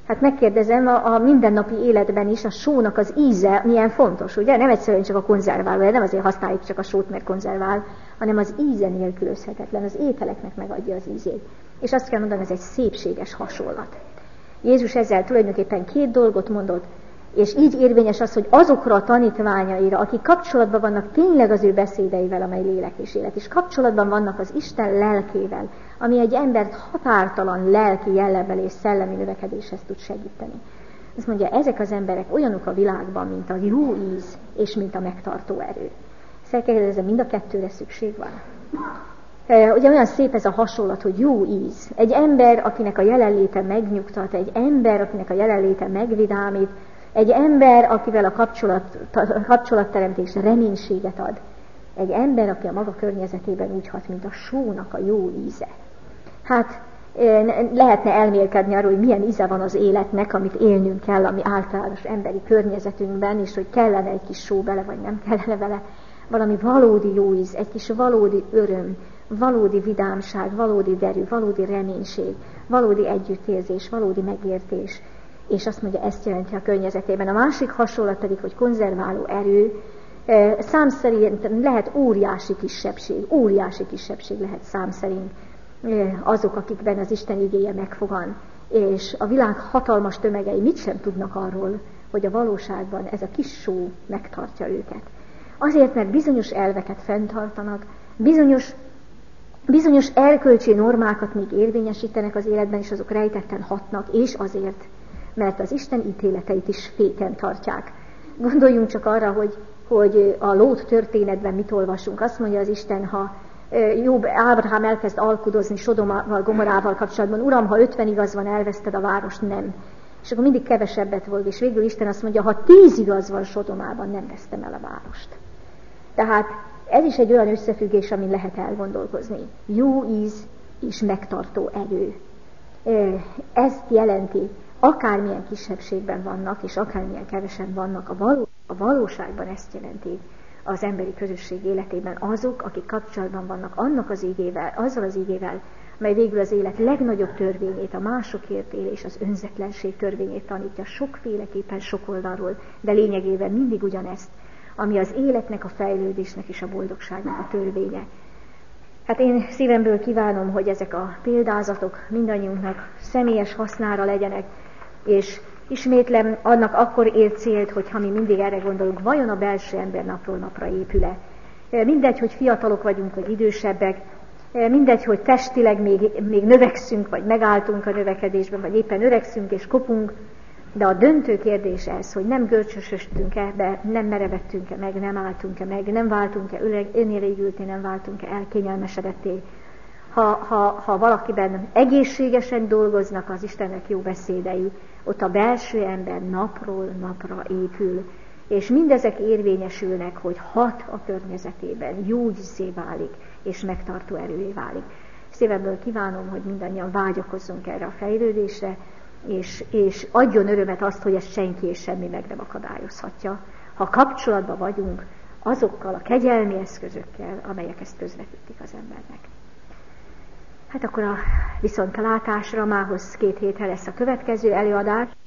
Hát megkérdezem, a mindennapi életben is a sónak az íze milyen fontos, ugye? Nem egyszerűen csak a konzerváló, nem azért használjuk csak a sót, mert konzervál, hanem az íze nélkülözhetetlen, az ételeknek megadja az ízét. És azt kell mondanom, ez egy szépséges hasonlat. Jézus ezzel tulajdonképpen 2 dolgot mondott, és így érvényes az, hogy azokra a tanítványaira, akik kapcsolatban vannak tényleg az ő beszédeivel, amely lélek és élet, és kapcsolatban vannak az Isten lelkével, ami egy embert határtalan lelki jellemmel és szellemi növekedéshez tud segíteni. Azt mondja, ezek az emberek olyanok a világban, mint a jó íz, és mint a megtartó erő. Szerkezdezem, mind a kettőre szükség van. Ugye olyan szép ez a hasonlat, hogy jó íz. Egy ember, akinek a jelenléte megnyugtat, egy ember, akinek a jelenléte megvidámít, egy ember, akivel a kapcsolatteremtés reménységet ad. Egy ember, aki a maga környezetében úgy hat, mint a sónak a jó íze. Hát lehetne elmélkedni arról, hogy milyen íze van az életnek, amit élnünk kell, ami általános emberi környezetünkben, és hogy kellene egy kis só bele, vagy nem kellene vele. Valami valódi jó íz, egy kis valódi öröm, valódi vidámság, valódi derű, valódi reménység, valódi együttérzés, valódi megértés. És azt mondja, ezt jelenti a környezetében. A másik hasonlat pedig, hogy konzerváló erő, szám szerint lehet óriási kisebbség lehet szám szerint azok, akikben az Isten igéje megfogan. És a világ hatalmas tömegei mit sem tudnak arról, hogy a valóságban ez a kis só megtartja őket. Azért, mert bizonyos elveket fenntartanak, bizonyos erkölcsi normákat még érvényesítenek az életben, és azok rejtetten hatnak, és azért, mert az Isten ítéleteit is féken tartják. Gondoljunk csak arra, hogy a Lót történetben mit olvasunk. Azt mondja az Isten, ha Ábrahám elkezd alkudozni Sodomával, Gomorával kapcsolatban, Uram, ha 50 igaz van, elveszted a várost, nem. És akkor mindig kevesebbet volt, és végül Isten azt mondja, ha 10 igaz van Sodomában, nem vesztem el a várost. Tehát ez is egy olyan összefüggés, amin lehet elgondolkozni. Jó íz és megtartó erő. Ezt jelenti, akármilyen kisebbségben vannak, és akármilyen kevesen vannak, a valóságban ezt jelenti az emberi közösség életében azok, akik kapcsolatban vannak annak az igével, azzal az igével, mely végül az élet legnagyobb törvényét, a másokért élés, az önzetlenség törvényét tanítja sokféleképpen, sok oldalról, de lényegében mindig ugyanezt, ami az életnek, a fejlődésnek és a boldogságnak a törvénye. Hát én szívemből kívánom, hogy ezek a példázatok mindannyiunknak személyes hasznára legyenek, és ismétlem, annak akkor ér célt, hogyha mi mindig erre gondolunk, vajon a belső ember napról napra épül-e. Mindegy, hogy fiatalok vagyunk, vagy idősebbek, mindegy, hogy testileg még növekszünk, vagy megálltunk a növekedésben, vagy éppen öregszünk és kopunk, de a döntő kérdés ez, hogy nem görcsösödtünk-e be, nem merevedtünk-e meg, nem álltunk-e meg, nem váltunk-e önélégülté, nem váltunk-e elkényelmesedetté. Ha valakiben egészségesen dolgoznak az Istennek jó beszédei, ott a belső ember napról napra épül, és mindezek érvényesülnek, hogy hat a környezetében, jó ízzé válik, és megtartó erővé válik. Szívemből kívánom, hogy mindannyian vágyakozzunk erre a fejlődésre, és adjon örömet azt, hogy ezt senki és semmi meg nem akadályozhatja. Ha kapcsolatban vagyunk azokkal a kegyelmi eszközökkel, amelyek ezt közvetítik az embernek. Hát akkor a viszontlátásra mához 2 hétre lesz a következő előadás.